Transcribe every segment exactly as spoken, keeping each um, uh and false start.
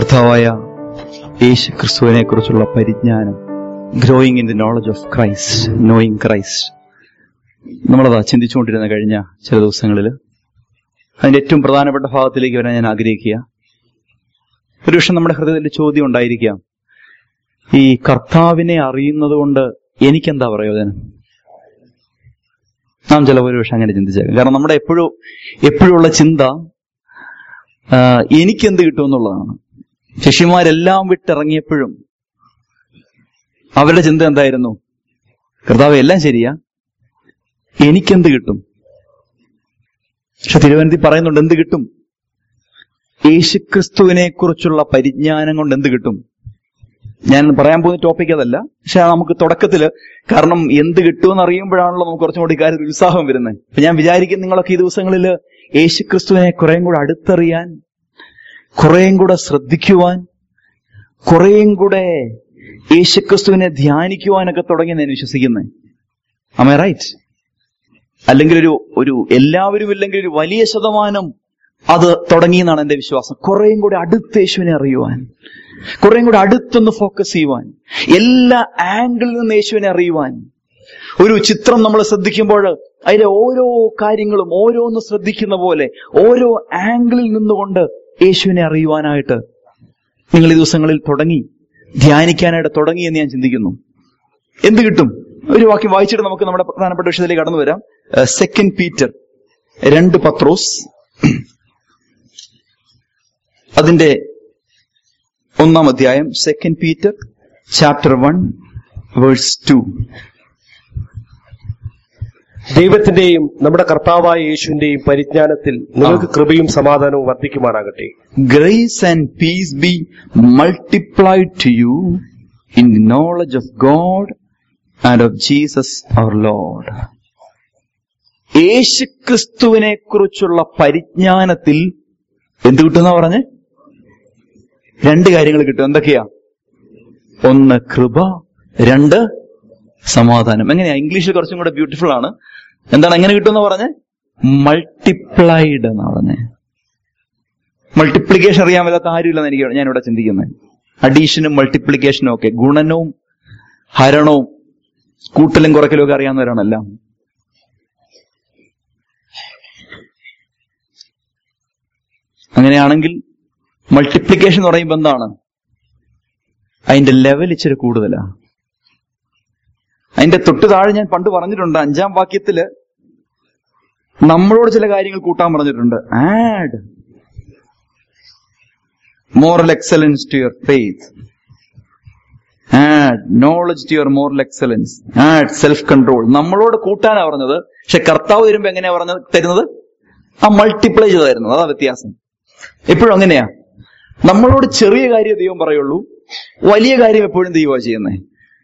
കർത്താവായ യേശു ക്രിസ്തുവിനെ കുറിച്ചുള്ള പരിജ്ഞാനം, growing in the knowledge of Christ, knowing Christ, നമ്മളതാ ചിന്തിച്ചുകൊണ്ടിരുന്ന കഴിഞ്ഞ ചില ദിവസങ്ങളിൽ. അതിന്റെ ഏറ്റവും പ്രധാനപ്പെട്ട ഭാഗത്തിലേക്ക് വരാൻ ഞാൻ ആഗ്രഹിക്കുക. ഒരു പക്ഷെ നമ്മുടെ ഹൃദയത്തിൽ ചോദ്യം ഉണ്ടായിരിക്കാം, ഈ കർത്താവിനെ അറിയുന്നത് കൊണ്ട് എനിക്കെന്താ പ്രയോജനം? നാം ചില ഒരു പക്ഷെ അങ്ങനെ ചിന്തിച്ചേക്കാം. കാരണം നമ്മുടെ എപ്പോഴും എപ്പോഴുള്ള ചിന്ത എനിക്കെന്ത് കിട്ടുമെന്നുള്ളതാണ്. ശിഷ്യന്മാരെല്ലാം വിട്ടിറങ്ങിയപ്പോഴും അവരുടെ ചിന്ത എന്തായിരുന്നു? കർത്താവ് എല്ലാം ശരിയാ, എനിക്കെന്ത് കിട്ടും? പക്ഷെ തിരുവനന്തപുരത്തിൽ പറയുന്നുണ്ട്, എന്ത് കിട്ടും? യേശുക്രിസ്തുവിനെ കുറിച്ചുള്ള പരിജ്ഞാനം കൊണ്ട് എന്ത് കിട്ടും? ഞാൻ പറയാൻ പോകുന്ന ടോപ്പിക് അതല്ല, പക്ഷെ നമുക്ക് തുടക്കത്തില്, കാരണം എന്ത് കിട്ടുമെന്ന് അറിയുമ്പോഴാണല്ലോ നമുക്ക് കുറച്ചും കൂടി കാര്യത്തിൽ ഉത്സാഹം വരുന്നത്. അപ്പൊ ഞാൻ വിചാരിക്കും നിങ്ങളൊക്കെ ഈ ദിവസങ്ങളിൽ യേശുക്രിസ്തുവിനെ കുറേയും കൂടെ അടുത്തറിയാൻ, കുറേയും കൂടെ ശ്രദ്ധിക്കുവാൻ, കുറേയും കൂടെ യേശുക്രിസ്തുവിനെ ധ്യാനിക്കുവാനൊക്കെ തുടങ്ങി ഞാൻ വിശ്വസിക്കുന്നത്. Am I right? അല്ലെങ്കിൽ ഒരു ഒരു എല്ലാവരും ഇല്ലെങ്കിൽ ഒരു വലിയ ശതമാനം അത് തുടങ്ങിയെന്നാണ് എന്റെ വിശ്വാസം. കുറേയും കൂടെ അടുത്ത് യേശുവിനെ അറിയുവാൻ, കുറേയും കൂടെ അടുത്തൊന്ന് ഫോക്കസ് ചെയ്യുവാൻ, എല്ലാ ആംഗിളിൽ നിന്ന് യേശുവിനെ അറിയുവാൻ. ഒരു ചിത്രം നമ്മൾ ശ്രദ്ധിക്കുമ്പോൾ അതിലെ ഓരോ കാര്യങ്ങളും ഓരോന്ന് ശ്രദ്ധിക്കുന്ന പോലെ ഓരോ ആംഗിളിൽ നിന്നുകൊണ്ട് യേശുവിനെ അറിയുവാനായിട്ട് നിങ്ങൾ ഈ ദിവസങ്ങളിൽ തുടങ്ങി, ധ്യാനിക്കാനായിട്ട് തുടങ്ങി എന്ന് ഞാൻ ചിന്തിക്കുന്നു. എന്ത് കിട്ടും? ഒരു വാക്യം വായിച്ചിട്ട് നമുക്ക് നമ്മുടെ പ്രധാനപ്പെട്ട വിഷയത്തിലേക്ക് കടന്നു വരാം. സെക്കൻഡ് പീറ്റർ രണ്ട് പത്രോസ് അതിന്റെ ഒന്നാം അധ്യായം, second Peter chapter one verse two. ദൈവത്തിന്റെയും നമ്മുടെ കർത്താവായ യേശുവിന്റെയും പരിജ്ഞാനത്തിൽ നിങ്ങൾക്ക് കൃപയും സമാധാനവും വർദ്ധിക്കുമാറാകട്ടെ. Grace and peace be multiplied to you in the knowledge of God and of Jesus our Lord. യേശുക്രിസ്തുവിനെ കുറിച്ചുള്ള പരിജ്ഞാനത്തിൽ എന്ത് കിട്ടുന്ന പറഞ്ഞ്? രണ്ട് കാര്യങ്ങൾ കിട്ടും. എന്തൊക്കെയാ? ഒന്ന് കൃപ, രണ്ട് സമാധാനം. എങ്ങനെയാ? ഇംഗ്ലീഷിൽ കുറച്ചും കൂടെ ബ്യൂട്ടിഫുൾ ആണ്. എന്താണ് എങ്ങനെ കിട്ടുമെന്ന് പറഞ്ഞ്? മൾട്ടിപ്ലൈഡ് എന്ന് പറഞ്ഞ്. മൾട്ടിപ്ലിക്കേഷൻ അറിയാൻ വല്ലാത്ത ആരുമില്ലെന്ന് എനിക്ക് ഞാനിവിടെ ചിന്തിക്കുന്നത്. അഡീഷനും മൾട്ടിപ്ലിക്കേഷനും ഒക്കെ, ഗുണനവും ഹരണവും കൂട്ടലും കുറയ്ക്കലും ഒക്കെ അറിയാവുന്നവരാണെല്ലാം. അങ്ങനെയാണെങ്കിൽ മൾട്ടിപ്ലിക്കേഷൻ എന്ന് പറയുമ്പോൾ എന്താണ്? അതിന്റെ ലെവൽ ഇച്ചിരി കൂടുതലാ. അതിന്റെ തൊട്ട് താഴെ ഞാൻ പണ്ട് പറഞ്ഞിട്ടുണ്ട്, അഞ്ചാം വാക്യത്തില് നമ്മളോട് ചില കാര്യങ്ങൾ കൂട്ടാൻ പറഞ്ഞിട്ടുണ്ട്. Add moral excellence to your faith, add knowledge to your moral excellence, add self control. നമ്മളോട് കൂട്ടാനാ പറഞ്ഞത്. പക്ഷെ കർത്താവ് വരുമ്പോ എങ്ങനെയാ പറഞ്ഞത് തരുന്നത്? ആ മൾട്ടിപ്ലൈ ചെയ്തായിരുന്നു. അതാ വ്യത്യാസം. എപ്പോഴും അങ്ങനെയാ. നമ്മളോട് ചെറിയ കാര്യം ദൈവം പറയുള്ളൂ, വലിയ കാര്യം എപ്പോഴും ദൈവമാ ചെയ്യുന്നേ.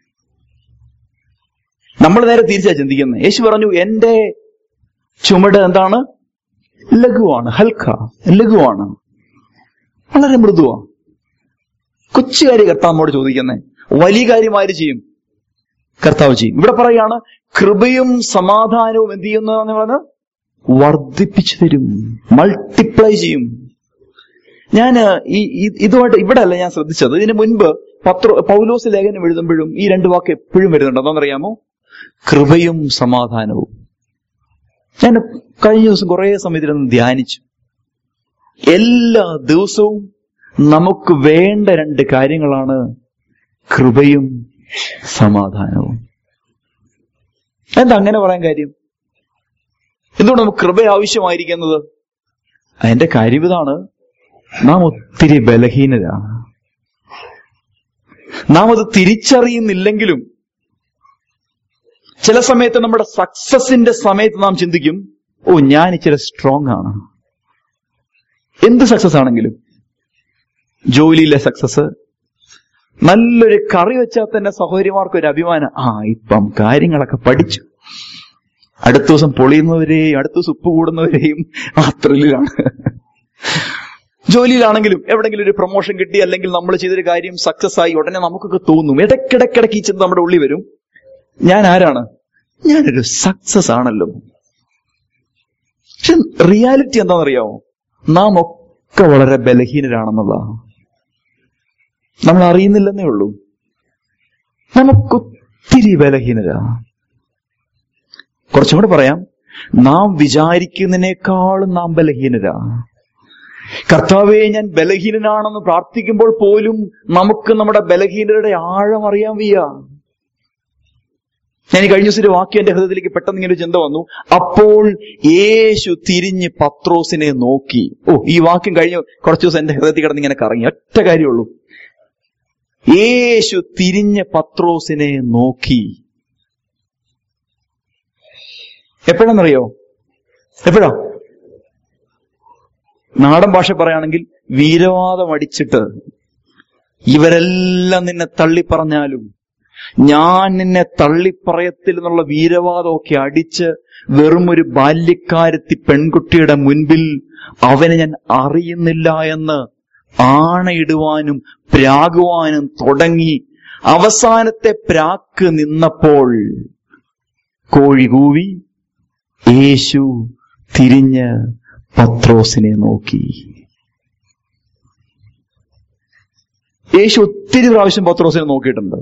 നമ്മൾ നേരെ തിരിച്ചാ ചിന്തിക്കുന്നത്. യേശു പറഞ്ഞു, എന്റെ ചുമട് എന്താണ്? ലഘുവാണ്, ഹൽക്ക, ലഘുവാണ്, വളരെ മൃദുവാ. കൊച്ചു കാര്യം കർത്താവ് നമ്മോട് ചോദിക്കുന്നേ. വലിയ കാര്യം ആര് ചെയ്യും? കർത്താവ് ചെയ്യും. ഇവിടെ പറയാണ്, കൃപയും സമാധാനവും എന്ത് ചെയ്യുന്നതെന്ന് പറഞ്ഞ് വർദ്ധിപ്പിച്ചു തരും, മൾട്ടിപ്ലൈ ചെയ്യും. ഞാൻ ഈ ഇതുമായിട്ട് ഇവിടെ അല്ല ഞാൻ ശ്രദ്ധിച്ചത്. ഇതിന് മുൻപ് പത്രോ പൗലോസ് ലേഖനം എഴുതുമ്പോഴും ഈ രണ്ട് വാക്ക് എപ്പോഴും വരുന്നുണ്ട്. എന്താണെന്നറിയാമോ? കൃപയും സമാധാനവും. ഞാൻ കഴിഞ്ഞ ദിവസം കുറെ സമയത്തിലൊന്ന് ധ്യാനിച്ചു. എല്ലാ ദിവസവും നമുക്ക് വേണ്ട രണ്ട് കാര്യങ്ങളാണ് കൃപയും സമാധാനവും. എന്താ അങ്ങനെ പറയാൻ കാര്യം? എന്തുകൊണ്ട് നമുക്ക് കൃപ ആവശ്യമായിരിക്കുന്നത്? അതിന്റെ കാര്യം ഇതാണ്, നാം ഒത്തിരി ബലഹീനരാണ്. നാം അത് തിരിച്ചറിയുന്നില്ലെങ്കിലും ചില സമയത്ത് നമ്മുടെ സക്സസിന്റെ സമയത്ത് നാം ചിന്തിക്കും, ഓ ഞാൻ ഇച്ചിരി സ്ട്രോങ് ആണ്. എന്ത് സക്സസ് ആണെങ്കിലും, ജോലിയിലെ സക്സസ്, നല്ലൊരു കറി വെച്ചാൽ തന്നെ സഹോദരിമാർക്കൊരു അഭിമാനം, ആ ഇപ്പം കാര്യങ്ങളൊക്കെ പഠിച്ചു. അടുത്ത ദിവസം പൊളിയുന്നവരെയും അടുത്ത ദിവസം ഉപ്പ് കൂടുന്നവരെയും ആ ത്രില്ലിലാണ്. ജോലിയിലാണെങ്കിലും എവിടെങ്കിലും ഒരു പ്രൊമോഷൻ കിട്ടി, അല്ലെങ്കിൽ നമ്മൾ ചെയ്തൊരു കാര്യം സക്സസ് ആയി, ഉടനെ നമുക്കൊക്കെ തോന്നും, ഇടയ്ക്കിടയ്ക്കിടയ്ക്ക് ഈ ചിന്ത നമ്മുടെ ഉള്ളിൽ വരും, ഞാൻ ആരാണ്? ഞാനൊരു സക്സസ് ആണല്ലോ. പക്ഷെ റിയാലിറ്റി എന്താണെന്നറിയാമോ? നാം ഒക്കെ വളരെ ബലഹീനരാണെന്നുള്ളതാണ്. നമ്മൾ അറിയുന്നില്ലെന്നേ ഉള്ളൂ. നമുക്കൊത്തിരി ബലഹീനരാ. കുറച്ചും കൂടെ പറയാം, നാം വിചാരിക്കുന്നതിനേക്കാളും നാം ബലഹീനരാ. കർത്താവേ, ഞാൻ ബലഹീനനാണെന്ന് പ്രാർത്ഥിക്കുമ്പോൾ പോലും നമുക്ക് നമ്മുടെ ബലഹീനരുടെ ആഴം അറിയാൻ വയ്യ. ഞാൻ ഈ കഴിഞ്ഞ ദിവസം ഒരു വാക്യം എന്റെ ഹൃദയത്തിലേക്ക് പെട്ടെന്ന് ഇങ്ങനെ ചിന്ത വന്നു. അപ്പോൾ യേശു തിരിഞ്ഞ് പത്രോസിനെ നോക്കി. ഓ, ഈ വാക്യം കഴിഞ്ഞ കുറച്ചു ദിവസം എന്റെ ഹൃദയത്തിൽ കിടന്ന് ഇങ്ങനെ കറങ്ങി. ഒറ്റ കാര്യമുള്ളൂ, യേശു തിരിഞ്ഞ് പത്രോസിനെ നോക്കി. എപ്പോഴാണെന്നറിയോ? എപ്പോഴാ? നാടൻ ഭാഷ പറയുകയാണെങ്കിൽ വീരവാദം അടിച്ചിട്ട്, ഇവരെല്ലാം നിന്നെ തള്ളിപ്പറഞ്ഞാലും ഞാൻ നിന്നെ തള്ളിപ്പറയത്തിൽ എന്നുള്ള വീരവാദമൊക്കെ അടിച്ച് വെറും ഒരു ബാല്യക്കാരത്തി പെൺകുട്ടിയുടെ മുൻപിൽ അവനെ ഞാൻ അറിയുന്നില്ല എന്ന് ആണയിടുവാനും പ്രാകുവാനും തുടങ്ങി. അവസാനത്തെ പ്രാക്ക് നിന്നപ്പോൾ കോഴി കൂവി. യേശു തിരിഞ്ഞ് പത്രോസിനെ നോക്കി. യേശു ഒത്തിരി പ്രാവശ്യം പത്രോസിനെ നോക്കിയിട്ടുണ്ട്.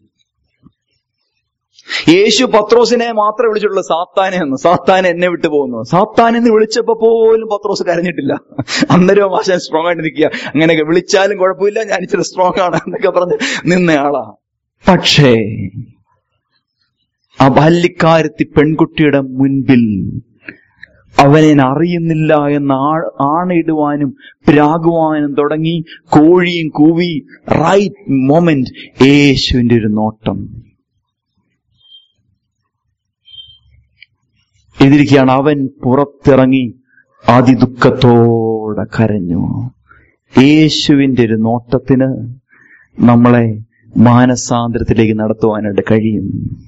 യേശു പത്രോസിനെ മാത്രമേ വിളിച്ചിട്ടുള്ളൂ സാത്താനെ എന്ന്. സാത്താനെ എന്നെ വിട്ടു പോകുന്നു. സാത്താൻ എന്ന് വിളിച്ചപ്പോ പോലും പത്രോസ് കരഞ്ഞിട്ടില്ല. അന്നേരം ആശാൻ സ്ട്രോങ് ആയിട്ട് നിൽക്കുക. അങ്ങനെയൊക്കെ വിളിച്ചാലും കുഴപ്പമില്ല, ഞാൻ ഇച്ചിരി സ്ട്രോങ് ആണ് എന്നൊക്കെ പറഞ്ഞ് നിന്നയാളാ. പക്ഷേ ആ ബാല്യക്കാരത്തി പെൺകുട്ടിയുടെ മുൻപിൽ അവനെ അറിയുന്നില്ല എന്ന് ആണയിടുവാനും പ്രാകുവാനും തുടങ്ങി. കോഴിയും കൂവി. റൈറ്റ് മൊമെന്റ് യേശുവിന്റെ ഒരു നോട്ടം. എതിരിക്കുകയാണ്, അവൻ പുറത്തിറങ്ങി അതിദുഃഖത്തോടെ കരഞ്ഞു. യേശുവിന്റെ ഒരു നോട്ടത്തിന് നമ്മളെ മാനസാന്തരത്തിലേക്ക് നടത്തുവാനായിട്ട് കഴിയും.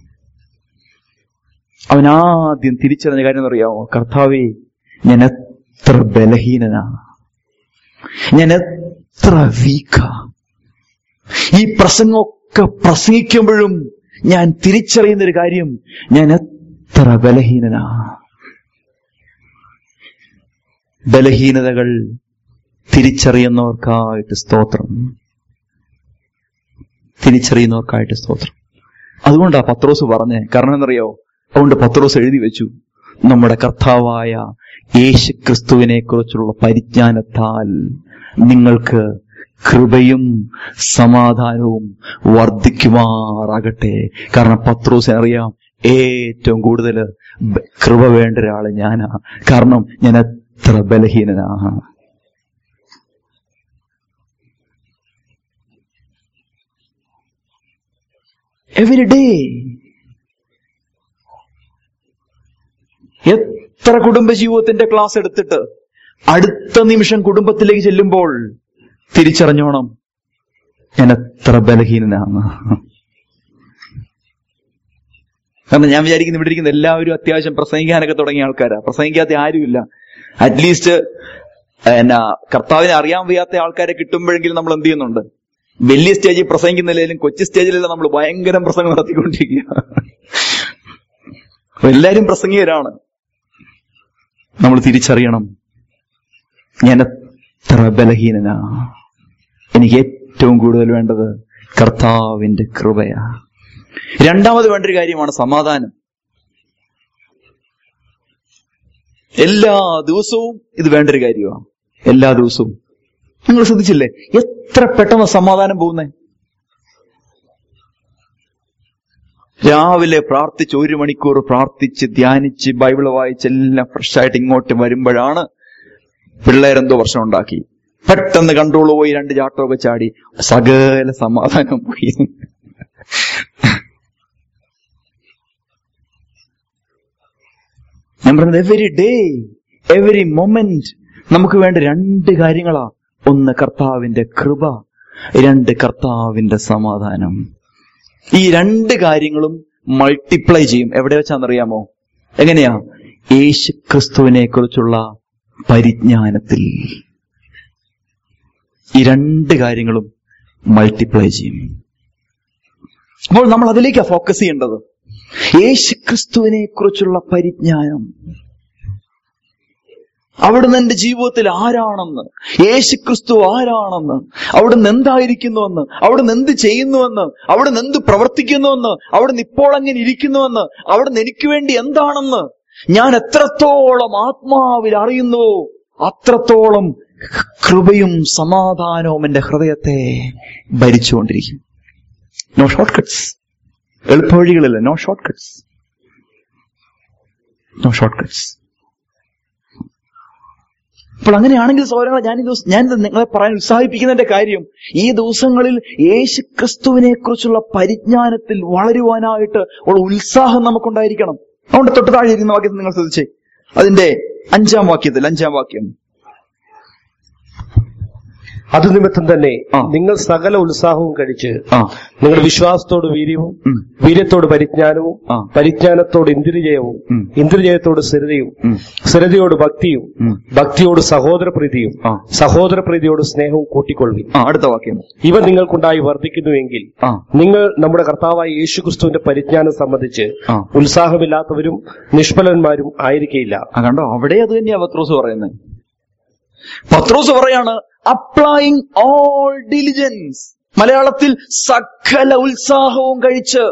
അവൻ ആദ്യം തിരിച്ചറിഞ്ഞ കാര്യം എന്നറിയാമോ? കർത്താവേ, ഞാൻ എത്ര ബലഹീനനാ, ഞാൻ എത്ര വീക്കാ. ഈ പ്രസംഗമൊക്കെ പ്രസംഗിക്കുമ്പോഴും ഞാൻ തിരിച്ചറിയുന്നൊരു കാര്യം, ഞാൻ എത്ര ബലഹീനനാ. ബലഹീനതകൾ തിരിച്ചറിയുന്നവർക്കായിട്ട് സ്തോത്രം, തിരിച്ചറിയുന്നവർക്കായിട്ട് സ്തോത്രം. അതുകൊണ്ടാ പത്രോസ് പറഞ്ഞേ. കാരണം എന്നറിയോ? അതുകൊണ്ട് പത്രോസ് എഴുതി വെച്ചു, നമ്മുടെ കർത്താവായ യേശു ക്രിസ്തുവിനെ കുറിച്ചുള്ള പരിജ്ഞാനത്താൽ നിങ്ങൾക്ക് കൃപയും സമാധാനവും വർദ്ധിക്കുമാറാകട്ടെ. കാരണം പത്രോസിനെ അറിയാം, ഏറ്റവും കൂടുതൽ കൃപ വേണ്ട ഒരാള് ഞാനാ. കാരണം ഞാൻ എത്ര ബലഹീനനാ. എവരി ഡേ എത്ര കുടുംബജീവിതത്തിന്റെ ക്ലാസ് എടുത്തിട്ട് അടുത്ത നിമിഷം കുടുംബത്തിലേക്ക് ചെല്ലുമ്പോൾ തിരിച്ചറിഞ്ഞോണം, ഞാൻ എത്ര ബലഹീനനാണ്. കാരണം ഞാൻ വിചാരിക്കുന്നു ഇവിടെ ഇരിക്കുന്ന എല്ലാവരും അത്യാവശ്യം പ്രസംഗിക്കാനൊക്കെ തുടങ്ങിയ ആൾക്കാരാ. പ്രസംഗിക്കാത്ത ആരുമില്ല. അറ്റ്ലീസ്റ്റ് എന്നാ കർത്താവിനെ അറിയാൻ വയ്യാത്ത ആൾക്കാരെ കിട്ടുമ്പോഴെങ്കിലും നമ്മൾ എന്ത് ചെയ്യുന്നുണ്ട്? വലിയ സ്റ്റേജിൽ പ്രസംഗിക്കുന്നില്ലെങ്കിലും കൊച്ചു സ്റ്റേജിലെല്ലാം നമ്മൾ ഭയങ്കര പ്രസംഗം നടത്തിക്കൊണ്ടിരിക്കുക. എല്ലാരും പ്രസംഗികരാണ്. നമ്മൾ തിരിച്ചറിയണം, ഞാൻ എത്ര ബലഹീനനാ. എനിക്ക് ഏറ്റവും കൂടുതൽ വേണ്ടത് കർത്താവിന്റെ കൃപയാ. രണ്ടാമത് വേണ്ടൊരു കാര്യമാണ് സമാധാനം. എല്ലാ ദിവസവും ഇത് വേണ്ടൊരു കാര്യമാണ്. എല്ലാ ദിവസവും നിങ്ങൾ ശ്രദ്ധിച്ചില്ലേ എത്ര പെട്ടെന്ന് സമാധാനം പോകുന്നേ? രാവിലെ പ്രാർത്ഥിച്ച് ഒരു മണിക്കൂർ പ്രാർത്ഥിച്ച് ധ്യാനിച്ച് ബൈബിള് വായിച്ച് എല്ലാം ഫ്രഷായിട്ട് ഇങ്ങോട്ട് വരുമ്പോഴാണ് പിള്ളേരെന്തോ പ്രശ്നം ഉണ്ടാക്കി, പെട്ടെന്ന് കൺട്രോൾ പോയി രണ്ട് ചാട്ടമൊക്കെ ചാടി, സകല സമാധാനം പോയി. ഞാൻ പറഞ്ഞത് എവരി ഡേ എവരി മൊമെന്റ് നമുക്ക് വേണ്ട രണ്ട് കാര്യങ്ങളാ. ഒന്ന് കർത്താവിന്റെ കൃപ, രണ്ട് കർത്താവിന്റെ സമാധാനം. ഈ രണ്ട് കാര്യങ്ങളും മൾട്ടിപ്ലൈ ചെയ്യും. എവിടെ വെച്ചാന്നറിയാമോ? എങ്ങനെയാ? യേശു ക്രിസ്തുവിനെ കുറിച്ചുള്ള പരിജ്ഞാനത്തിൽ ഈ രണ്ട് കാര്യങ്ങളും മൾട്ടിപ്ലൈ ചെയ്യും. അപ്പോൾ നമ്മൾ അതിലേക്കാ ഫോക്കസ് ചെയ്യേണ്ടത്. യേശു ക്രിസ്തുവിനെ കുറിച്ചുള്ള പരിജ്ഞാനം. അവിടുന്ന് എന്റെ ജീവിതത്തിൽ ആരാണെന്ന്, യേശുക്രിസ്തു ആരാണെന്ന്, അവിടുന്ന് എന്തായിരിക്കുന്നുവെന്ന്, അവിടുന്ന് എന്ത് ചെയ്യുന്നുവെന്ന്, അവിടുന്ന് എന്ത് പ്രവർത്തിക്കുന്നുവെന്ന്, അവിടുന്ന് ഇപ്പോൾ എങ്ങനെ ഇരിക്കുന്നുവെന്ന്, അവിടുന്ന് എനിക്ക് വേണ്ടി എന്താണെന്ന് ഞാൻ എത്രത്തോളം ആത്മാവിൽ അറിയുന്നുവോ അത്രത്തോളം കൃപയും സമാധാനവും എന്റെ ഹൃദയത്തെ ഭരിച്ചുകൊണ്ടിരിക്കും. No short cuts. എളുപ്പവഴികളില്ല. No short cuts. No short cuts. അപ്പോൾ അങ്ങനെയാണെങ്കിൽ സഹോദരങ്ങളെ, ഞാൻ ഈ ദിവസം ഞാൻ നിങ്ങളെ പറയാൻ ഉത്സാഹിപ്പിക്കുന്നതിന്റെ കാര്യം, ഈ ദിവസങ്ങളിൽ യേശു ക്രിസ്തുവിനെ കുറിച്ചുള്ള പരിജ്ഞാനത്തിൽ വളരുവാനായിട്ട് ഉള്ള ഉത്സാഹം നമുക്കുണ്ടായിരിക്കണം. അതുകൊണ്ട് തൊട്ട് താഴെ ഇരിക്കുന്ന വാക്യത്തിൽ നിങ്ങൾ ശ്രദ്ധിച്ചേ, അതിന്റെ അഞ്ചാം വാക്യത്തിൽ അഞ്ചാം വാക്യം അത് നിമിത്തം തന്നെ ആ. നിങ്ങൾ സകല ഉത്സാഹവും കഴിച്ച് ആ നിങ്ങളുടെ വിശ്വാസത്തോട് വീര്യവും, ഉം. വീര്യത്തോട് പരിജ്ഞാനവും, ആ. പരിജ്ഞാനത്തോട് ഇന്ദ്രിയജയവും, ഉം. ഇന്ദ്രിയജയത്തോട് സ്ഥിരതയും, ഉം. സ്ഥിരതയോട് ഭക്തിയും, ഉം. ഭക്തിയോട് സഹോദരപ്രീതിയും, ആ. സഹോദരപ്രീതിയോട് സ്നേഹവും കൂട്ടിക്കൊള്ളുവിൻ. ആ അടുത്ത വാക്യം. ഇവ നിങ്ങൾക്കുണ്ടായി വർദ്ധിക്കുന്നുവെങ്കിൽ ആ നിങ്ങൾ നമ്മുടെ കർത്താവായ യേശുക്രിസ്തുവിന്റെ പരിജ്ഞാനം സംബന്ധിച്ച് ആ ഉത്സാഹമില്ലാത്തവരും നിഷ്ഫലന്മാരും ആയിരിക്കയില്ല. ആ കണ്ടോ, അവിടെ അത് തന്നെയാ പത്രോസ് പറയുന്നത്. പത്രോസ് പറയാണ് അപ്ലൈയിങ് ഓൾ ഡിലിജൻസ്, മലയാളത്തിൽ സകല ഉത്സാഹവും കഴിച്ച്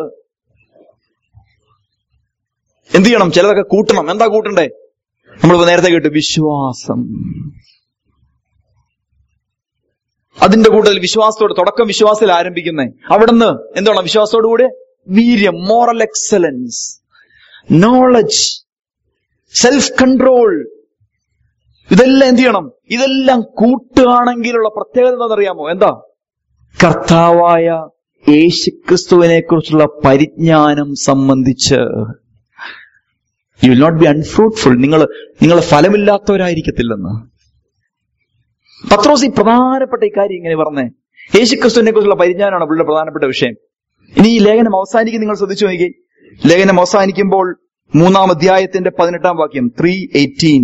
എന്ത് ചെയ്യണം? ചിലതൊക്കെ കൂട്ടണം. എന്താ കൂട്ടണ്ടേ? നമ്മളിപ്പോ നേരത്തെ കേട്ടു, വിശ്വാസം. അതിന്റെ കൂട്ടത്തിൽ വിശ്വാസത്തോട്, തുടക്കം വിശ്വാസത്തിൽ ആരംഭിക്കുന്നേ. അവിടുന്ന് എന്താണ്? വിശ്വാസത്തോടുകൂടെ വീര്യം, moral excellence, knowledge, self control. ഇതെല്ലാം എന്ത് ചെയ്യണം? ഇതെല്ലാം കൂട്ടുകയാണെങ്കിലുള്ള പ്രത്യേകത എന്താണെന്നറിയാമോ? എന്താ? കർത്താവായ യേശുക്രിസ്തുവിനെ കുറിച്ചുള്ള പരിജ്ഞാനം സംബന്ധിച്ച് you will not be unfruitful. നിങ്ങൾ നിങ്ങൾ ഫലമില്ലാത്തവരായിരിക്കത്തില്ലെന്ന് പത്രോസ് ഈ പ്രധാനപ്പെട്ട ഈ കാര്യം ഇങ്ങനെ പറഞ്ഞേ. യേശുക്രിസ്തുവിനെ കുറിച്ചുള്ള പരിജ്ഞാനമാണ് പുള്ളിയുടെ പ്രധാനപ്പെട്ട വിഷയം. ഇനി ഈ ലേഖനം അവസാനിക്കും, നിങ്ങൾ ശ്രദ്ധിച്ചു നോക്കി. ലേഖനം അവസാനിക്കുമ്പോൾ മൂന്നാം അധ്യായത്തിന്റെ പതിനെട്ടാം വാക്യം, ത്രീ എയ്റ്റീൻ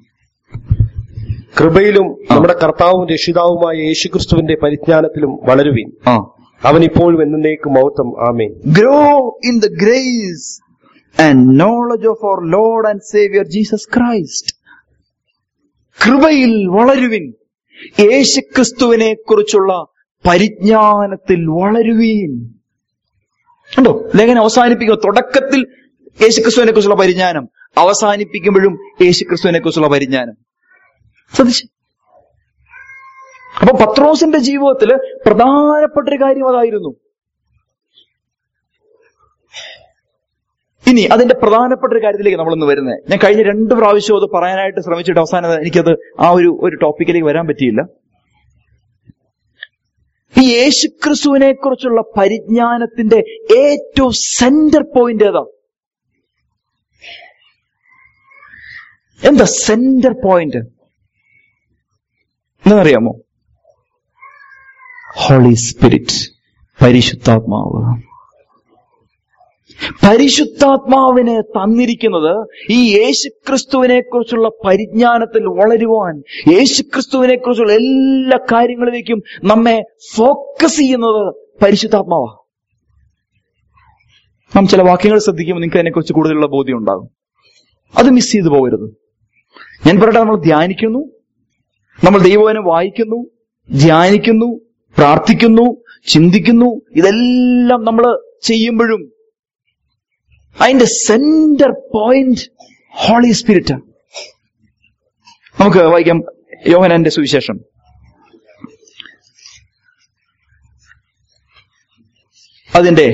കൃപയിലും നമ്മുടെ കർത്താവും രക്ഷിതാവുമായ യേശുക്രിസ്തുവിന്റെ പരിജ്ഞാനത്തിലും വളരുവിൻ. ആ അവൻ ഇപ്പോഴും എന്നേക്കും മഹത്വം. ആമേൻ. Grow in the grace and knowledge of our lord and saviour Jesus Christ. കൃപയിൽ വളരുവിൻ, യേശുക്രിസ്തുവിനെ കുറിച്ചുള്ള പരിജ്ഞാനത്തിൽ വളരുവീൻ. കണ്ടോ, ലേഖനം അവസാനിപ്പിക്കുക തുടക്കത്തിൽ യേശുക്രിസ്തുവിനെ കുറിച്ചുള്ള പരിജ്ഞാനം, അവസാനിപ്പിക്കുമ്പോഴും യേശുക്രിസ്തുവിനെ കുറിച്ചുള്ള പരിജ്ഞാനം. ശ്രദ്ധിച്ചു. അപ്പൊ പത്രോസിന്റെ ജീവിതത്തില് പ്രധാനപ്പെട്ട ഒരു കാര്യം അതായിരുന്നു. ഇനി അതിന്റെ പ്രധാനപ്പെട്ട ഒരു കാര്യത്തിലേക്ക് നമ്മളൊന്ന് വരുന്നത്. ഞാൻ കഴിഞ്ഞ രണ്ട് പ്രാവശ്യം അത് പറയാനായിട്ട് ശ്രമിച്ചിട്ട് അവസാനം എനിക്കത് ആ ഒരു ഒരു ടോപ്പിക്കിലേക്ക് വരാൻ പറ്റിയില്ല. ഈ യേശുക്രിസ്തുവിനെ കുറിച്ചുള്ള പരിജ്ഞാനത്തിന്റെ ഏറ്റവും സെന്റർ പോയിന്റ് ഏതാ? എന്താ സെന്റർ പോയിന്റ് എന്നറിയാമോ? ഹോളി സ്പിരിറ്റ്, പരിശുദ്ധാത്മാവ്. പരിശുദ്ധാത്മാവിനെ തന്നിരിക്കുന്നത് ഈ യേശുക്രിസ്തുവിനെ കുറിച്ചുള്ള പരിജ്ഞാനത്തിൽ വളരുവാൻ, യേശുക്രിസ്തുവിനെ കുറിച്ചുള്ള എല്ലാ കാര്യങ്ങളിലേക്കും നമ്മെ ഫോക്കസ് ചെയ്യുന്നത് പരിശുദ്ധാത്മാവാ. നാം ചില വാക്യങ്ങൾ ശ്രദ്ധിക്കുമ്പോൾ നിങ്ങൾക്ക് അതിനെക്കുറിച്ച് കൂടുതലുള്ള ബോധ്യം ഉണ്ടാകും. അത് മിസ് ചെയ്തു പോകരുത്. ഞാൻ പറയട്ടെ, നമ്മൾ ധ്യാനിക്കുന്നു, നമ്മൾ ദൈവവചനം വായിക്കുന്നു, ധ്യാനിക്കുന്നു, പ്രാർത്ഥിക്കുന്നു, ചിന്തിക്കുന്നു, ഇതെല്ലാം നമ്മൾ ചെയ്യുമ്പോഴും അതിന്റെ സെന്റർ പോയിന്റ് ഹോളി സ്പിരിറ്റ്. നമുക്ക് വായിക്കാം യോഹന്നാന്റെ സുവിശേഷം അതിന്റെ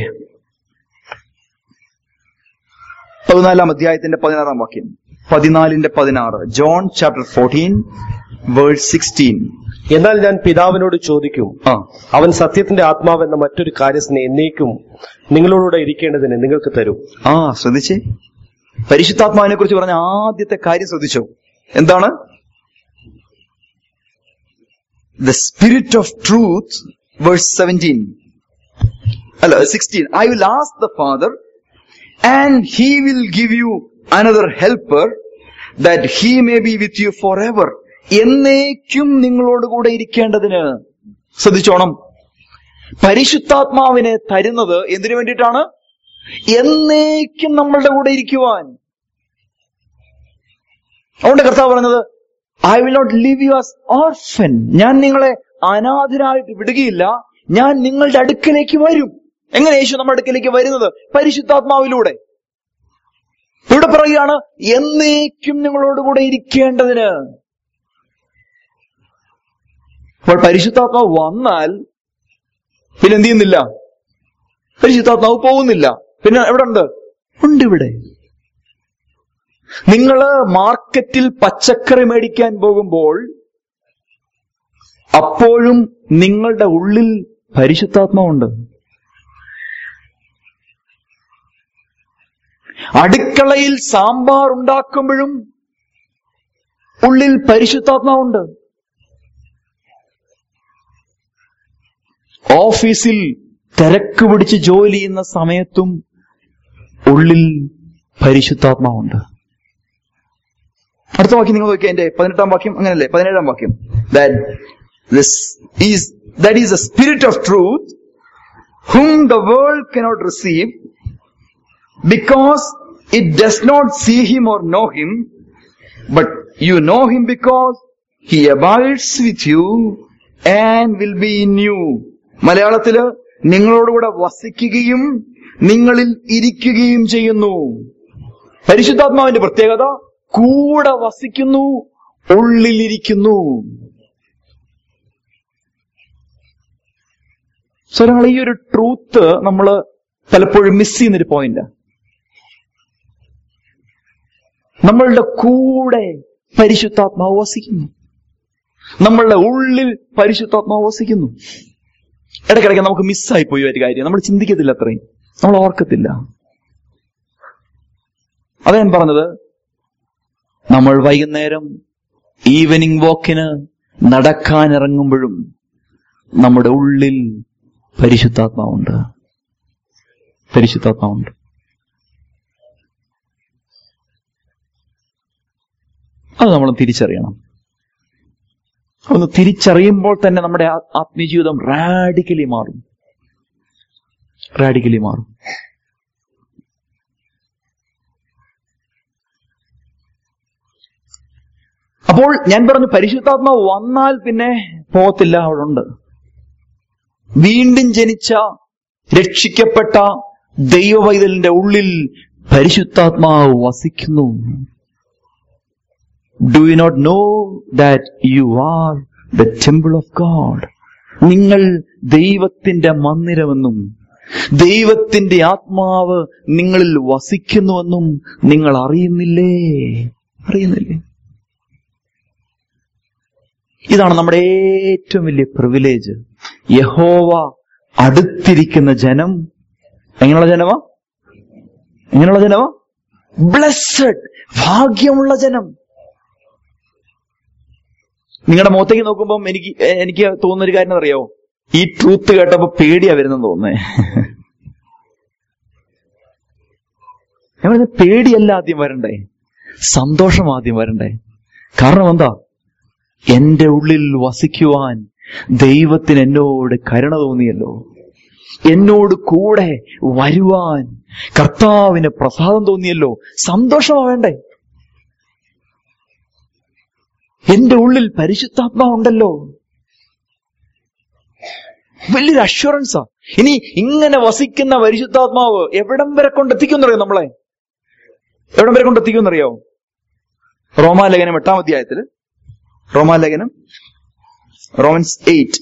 പതിനാലാം അധ്യായത്തിന്റെ പതിനാറാം വാക്യം, പതിനാലിന്റെ പതിനാറ്. John chapter fourteen verse sixteen. എന്നാൽ ഞാൻ പിതാവിനോട് ചോദിക്കും, ആ അവൻ സത്യത്തിന്റെ ആത്മാവെന്ന മറ്റൊരു കാര്യസ്ഥനെ എന്നേക്കും നിങ്ങളോടുകൂടെ ഇരിക്കേണ്ടതിന് നിങ്ങൾക്ക് തരും. ആ ശ്രദ്ധിച്ചേ, പരിശുദ്ധാത്മാവിനെ കുറിച്ച് പറഞ്ഞ ആദ്യത്തെ കാര്യം ശ്രദ്ധിച്ചോ? എന്താണ്? The spirit of truth, verse seventeen അല്ല sixteen. I will ask the father and he will give you another helper that he may be with you forever. എന്നേക്കും നിങ്ങളോടുകൂടെ ഇരിക്കേണ്ടതിന്. ശ്രദ്ധിച്ചോണം, പരിശുദ്ധാത്മാവിനെ തരുന്നത് എന്തിനു വേണ്ടിയിട്ടാണ്? എന്നേക്കും നമ്മളുടെ കൂടെ ഇരിക്കുവാൻ. അതുകൊണ്ട് കർത്താവ് പറഞ്ഞത് I will not leave you as orphan. ഞാൻ നിങ്ങളെ അനാഥരായിട്ട് വിടുകയില്ല, ഞാൻ നിങ്ങളുടെ അടുക്കലേക്ക് വരും. എങ്ങനെ യേശു നമ്മുടെ അടുക്കലേക്ക് വരുന്നത്? പരിശുദ്ധാത്മാവിലൂടെ. ഇവിടെ പറയുകയാണ് എന്നേക്കും നിങ്ങളോടുകൂടെ ഇരിക്കേണ്ടതിന്. അപ്പോൾ പരിശുദ്ധാത്മാവ് വന്നാൽ പിന്നെ എന്ത് ചെയ്യുന്നില്ല? പരിശുദ്ധാത്മാവ് പോകുന്നില്ല. പിന്നെ എവിടെ ഉണ്ട്? ഉണ്ട് ഇവിടെ. നിങ്ങള് മാർക്കറ്റിൽ പച്ചക്കറി മേടിക്കാൻ പോകുമ്പോൾ അപ്പോഴും നിങ്ങളുടെ ഉള്ളിൽ പരിശുദ്ധാത്മാവുണ്ട്. അടുക്കളയിൽ സാമ്പാർ ഉണ്ടാക്കുമ്പോഴും ഉള്ളിൽ പരിശുദ്ധാത്മാവുണ്ട്. ഓഫീസിൽ തിരക്ക് പിടിച്ച് ജോലി ചെയ്യുന്ന സമയത്തും ഉള്ളിൽ പരിശുദ്ധാത്മാവുണ്ട്. അടുത്ത വാക്യം നിങ്ങൾ നോക്കിയാൽ എന്റെ പതിനെട്ടാം വാക്യം, അങ്ങനല്ലേ? പതിനേഴാം വാക്യം. That this is that is the spirit of truth, whom the world cannot receive, because it does not see him or know him, but you know him because he abides with you and will be in you. മലയാളത്തില് നിങ്ങളോടുകൂടെ വസിക്കുകയും നിങ്ങളിൽ ഇരിക്കുകയും ചെയ്യുന്നു. പരിശുദ്ധാത്മാവിന്റെ പ്രത്യേകത കൂടെ വസിക്കുന്നു, ഉള്ളിലിരിക്കുന്നു. So ഞങ്ങൾ ഈ ഒരു ട്രൂത്ത് നമ്മൾ പലപ്പോഴും മിസ് ചെയ്യുന്നൊരു പോയിന്റ്. നമ്മളുടെ കൂടെ പരിശുദ്ധാത്മാവ് വസിക്കുന്നു, നമ്മളുടെ ഉള്ളിൽ പരിശുദ്ധാത്മാവ് വസിക്കുന്നു. ഇടയ്ക്കിടയ്ക്ക് നമുക്ക് മിസ്സായി പോയി ഒരു കാര്യം, നമ്മൾ ചിന്തിക്കത്തില്ല, അത്രയും നമ്മൾ ഓർക്കത്തില്ല. അതാ ഞാൻ പറഞ്ഞത്, നമ്മൾ വൈകുന്നേരം ഈവനിങ് വാക്കിന് നടക്കാനിറങ്ങുമ്പോഴും നമ്മുടെ ഉള്ളിൽ പരിശുദ്ധാത്മാവുണ്ട്. പരിശുദ്ധാത്മാവുണ്ട്. അത് നമ്മൾ തിരിച്ചറിയണം. ഒന്ന് തിരിച്ചറിയുമ്പോൾ തന്നെ നമ്മുടെ ആത്മീയ ജീവിതം റാഡിക്കലി മാറും. റാഡിക്കലി മാറും. അപ്പോൾ ഞാൻ പറഞ്ഞു, പരിശുദ്ധാത്മാവ് വന്നാൽ പിന്നെ പോകത്തില്ല, അവിടെ ഉണ്ട്. വീണ്ടും ജനിച്ച രക്ഷിക്കപ്പെട്ട ദൈവവൈതലിന്റെ ഉള്ളിൽ പരിശുദ്ധാത്മാവ് വസിക്കുന്നു. Do you not know that you are the temple of God? നിങ്ങൾ ദൈവത്തിന്റെ മന്ദിരമെന്നും ദൈവത്തിന്റെ ആത്മാവ് നിങ്ങളിൽ വസിക്കുന്നുവെന്നും നിങ്ങൾ അറിയുന്നില്ലേ? അറിയുന്നില്ലേ? ഇതാണ് നമ്മുടെ ഏറ്റവും വലിയ പ്രിവിലേജ്. യഹോവ അടുത്തിരിക്കുന്ന ജനം എങ്ങനെയുള്ള ജനമാ? എങ്ങനെയുള്ള ജനമാ? ബ്ലെസ്സഡ്, ഭാഗ്യമുള്ള ജനം. നിങ്ങളുടെ മുഖത്തേക്ക് നോക്കുമ്പം എനിക്ക് എനിക്ക് തോന്നുന്നൊരു കാര്യം അറിയാവോ? ഈ ട്രൂത്ത് കേട്ടപ്പോ പേടിയാ വരുന്നെന്ന് തോന്നേ. ഞാൻ പറഞ്ഞ പേടിയല്ല ആദ്യം വരണ്ടേ, സന്തോഷം ആദ്യം വരണ്ടേ. കാരണം എന്താ? എന്റെ ഉള്ളിൽ വസിക്കുവാൻ ദൈവത്തിന് എന്നോട് കരുണ തോന്നിയല്ലോ. എന്നോട് കൂടെ വരുവാൻ കർത്താവിന് പ്രസാദം തോന്നിയല്ലോ. സന്തോഷമാ വേണ്ടേ? എന്റെ ഉള്ളിൽ പരിശുദ്ധാത്മാവുണ്ടല്ലോ. വലിയൊരു അഷ്വറൻസാ. ഇനി ഇങ്ങനെ വസിക്കുന്ന പരിശുദ്ധാത്മാവ് എവിടം വരെ കൊണ്ടെത്തിക്കുമെന്നറിയോ? നമ്മളെ എവിടം വരെ കൊണ്ടെത്തിക്കുമെന്നറിയോ? റോമാലേഖനം എട്ടാം അധ്യായത്തില്, റോമാലേഖനം റോമൻസ് എയ്റ്റ്,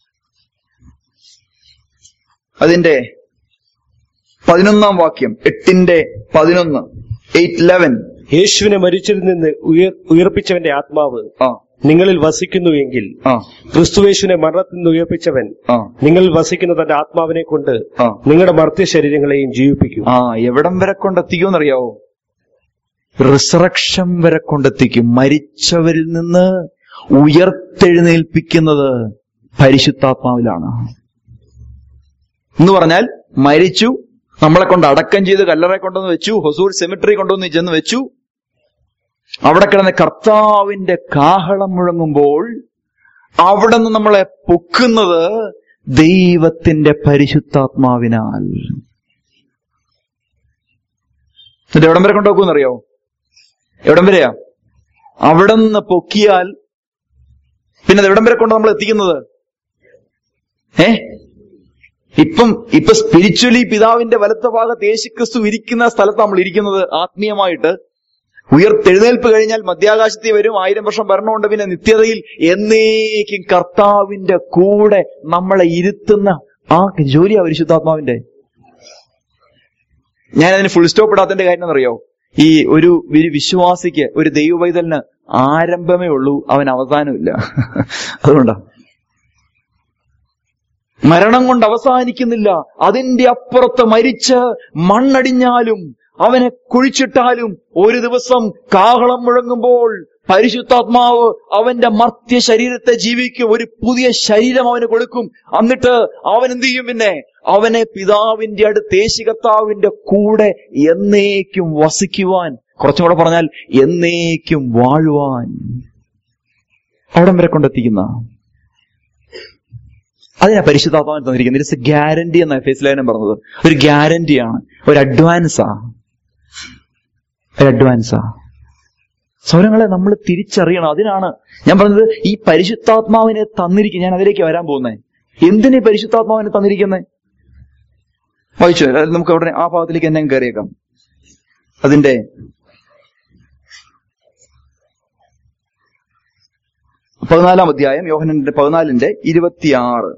അതിന്റെ പതിനൊന്നാം വാക്യം, എട്ടിന്റെ പതിനൊന്ന്, എയ്റ്റ് ലെവൻ. യേശുവിനെ മരിച്ചതിൽ നിന്ന് ഉയർ ഉയർപ്പിച്ചവന്റെ ആത്മാവ് നിങ്ങളിൽ വസിക്കുന്നു എങ്കിൽ ക്രിസ്തുയേശുവിനെ മരണത്തിൽ നിന്ന് ഉയർപ്പിച്ചവൻ നിങ്ങളിൽ വസിക്കുന്ന തന്റെ ആത്മാവിനെ കൊണ്ട് നിങ്ങളുടെ മർത്യ ശരീരങ്ങളെയും ജീവിപ്പിക്കും. ആ എവിടം വരെ കൊണ്ടെത്തിക്കുമെന്നറിയാവോ? റിസറക്ഷൻ വരെ കൊണ്ടെത്തിക്കും. മരിച്ചവരിൽ നിന്ന് ഉയർത്തെഴുന്നേൽപ്പിക്കുന്നത് പരിശുദ്ധാത്മാവിലാണ്. എന്ന് പറഞ്ഞാൽ മരിച്ചു, നമ്മളെ കൊണ്ട് അടക്കം ചെയ്ത് കല്ലറ കൊണ്ടുവന്ന് വെച്ചു, ഹൊസൂർ സെമിട്രി കൊണ്ടുവന്ന് ചെന്ന് വെച്ചു. അവിടെ കിടന്ന് കർത്താവിന്റെ കാഹളം മുഴങ്ങുമ്പോൾ അവിടെ നിന്ന് നമ്മളെ പൊക്കുന്നത് ദൈവത്തിന്റെ പരിശുദ്ധാത്മാവിനാൽ. എന്നിട്ട് എവിടം വരെ കൊണ്ടുപോകുമെന്നറിയോ? എവിടം വരെയാ? അവിടെ നിന്ന് പൊക്കിയാൽ പിന്നെ അത് എവിടം വരെ കൊണ്ട് നമ്മൾ എത്തിക്കുന്നത്? ഏ ഇപ്പം ഇപ്പൊ സ്പിരിച്വലി പിതാവിന്റെ വലത്ത ഭാഗത്ത് യേശുക്രിസ്തു ഇരിക്കുന്ന സ്ഥലത്ത് നമ്മൾ ഇരിക്കുന്നത് ആത്മീയമായിട്ട്. ഉയർത്തെഴുന്നേൽപ്പ് കഴിഞ്ഞാൽ മധ്യാകാശത്തിൽ വരും, ആയിരം വർഷം ഭരണമുണ്ട്, പിന്നെ നിത്യതയിൽ എന്നേക്കും കർത്താവിന്റെ കൂടെ നമ്മളെ ഇരുത്തുന്ന ആ ജോലിയാ പരിശുദ്ധാത്മാവിന്റെ. ഞാനതിന് ഫുൾ സ്റ്റോപ്പ് ഇടാത്തതിന്റെ കാര്യം എന്നറിയോ? ഈ ഒരു വിശ്വാസിക്ക്, ഒരു ദൈവപൈതലിന് ആരംഭമേ ഉള്ളൂ, അവൻ അവസാനമില്ല. അതുകൊണ്ടാ മരണം കൊണ്ട് അവസാനിക്കുന്നില്ല. അതിന്റെ അപ്പുറത്ത് മരിച്ച് മണ്ണടിഞ്ഞാലും അവനെ കുഴിച്ചിട്ടാലും ഒരു ദിവസം കാഹളം മുഴങ്ങുമ്പോൾ പരിശുദ്ധാത്മാവ് അവന്റെ മർത്യ ശരീരത്തെ ജീവിക്കും, ഒരു പുതിയ ശരീരം അവന് കൊടുക്കും. എന്നിട്ട് അവൻ എന്ത് ചെയ്യും? പിന്നെ അവനെ പിതാവിന്റെ അടുത്ത് യേശു കർത്താവിന്റെ കൂടെ എന്നേക്കും വസിക്കുവാൻ, കുറച്ചും കൂടെ പറഞ്ഞാൽ എന്നേക്കും വാഴുവാൻ, അവിടം വരെ കൊണ്ടെത്തിക്കുന്ന അതിനാ പരിശുദ്ധാത്മാവിനെ തന്നിരിക്കുന്നത്. ഇറ്റ്സ് എ ഗ്യാരണ്ടി എന്ന എഫേസ്യ ലേഖനം പറഞ്ഞത്. ഒരു ഗ്യാരണ്ടിയാണ്, ഒരു അഡ്വാൻസാ, ഒരു അഡ്വാൻസാ. സൗരങ്ങളെ നമ്മൾ തിരിച്ചറിയണം. അതിനാണ് ഞാൻ പറഞ്ഞത് ഈ പരിശുദ്ധാത്മാവിനെ തന്നിരിക്കും. ഞാൻ അതിലേക്ക് വരാൻ പോകുന്നേ. എന്തിനാ പരിശുദ്ധാത്മാവിനെ തന്നിരിക്കുന്നേ? വായിച്ചു, നമുക്ക് അവിടെ ആ ഭാഗത്തിലേക്ക് എന്നെ കയറിയേക്കാം. അതിന്റെ പതിനാലാം അധ്യായം, യോഹന്നാന്റെ പതിനാലിന്റെ ഇരുപത്തിയാറ്.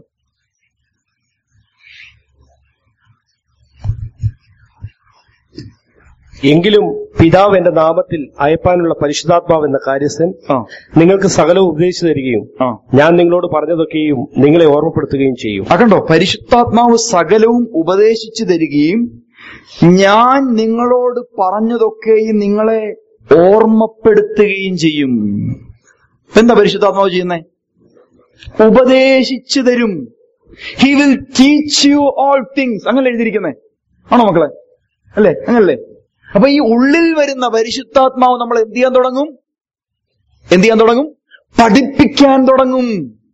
എങ്കിലും പിതാവ് എന്റെ നാമത്തിൽ അയപ്പാനുള്ള പരിശുദ്ധാത്മാവ് എന്ന കാര്യസ്ഥൻ നിങ്ങൾക്ക് സകലവും ഉപദേശിച്ചു തരികയും ഞാൻ നിങ്ങളോട് പറഞ്ഞതൊക്കെയും നിങ്ങളെ ഓർമ്മപ്പെടുത്തുകയും ചെയ്യും. അതുകൊണ്ടോ പരിശുദ്ധാത്മാവ് സകലവും ഉപദേശിച്ചു തരികയും ഞാൻ നിങ്ങളോട് പറഞ്ഞതൊക്കെയും നിങ്ങളെ ഓർമ്മപ്പെടുത്തുകയും ചെയ്യും. എന്താ പരിശുദ്ധാത്മാവ് ചെയ്യുന്നേ? ഉപദേശിച്ചു തരും. He will teach you all things. അങ്ങനെ എഴുതിയിരിക്കുന്നേ ആണോ മക്കളെ? അല്ലേ? അങ്ങനല്ലേ? അപ്പൊ ഈ ഉള്ളിൽ വരുന്ന പരിശുദ്ധാത്മാവ് നമ്മൾ എന്ത് ചെയ്യാൻ തുടങ്ങും? എന്ത് ചെയ്യാൻ തുടങ്ങും? പഠിപ്പിക്കാൻ തുടങ്ങും.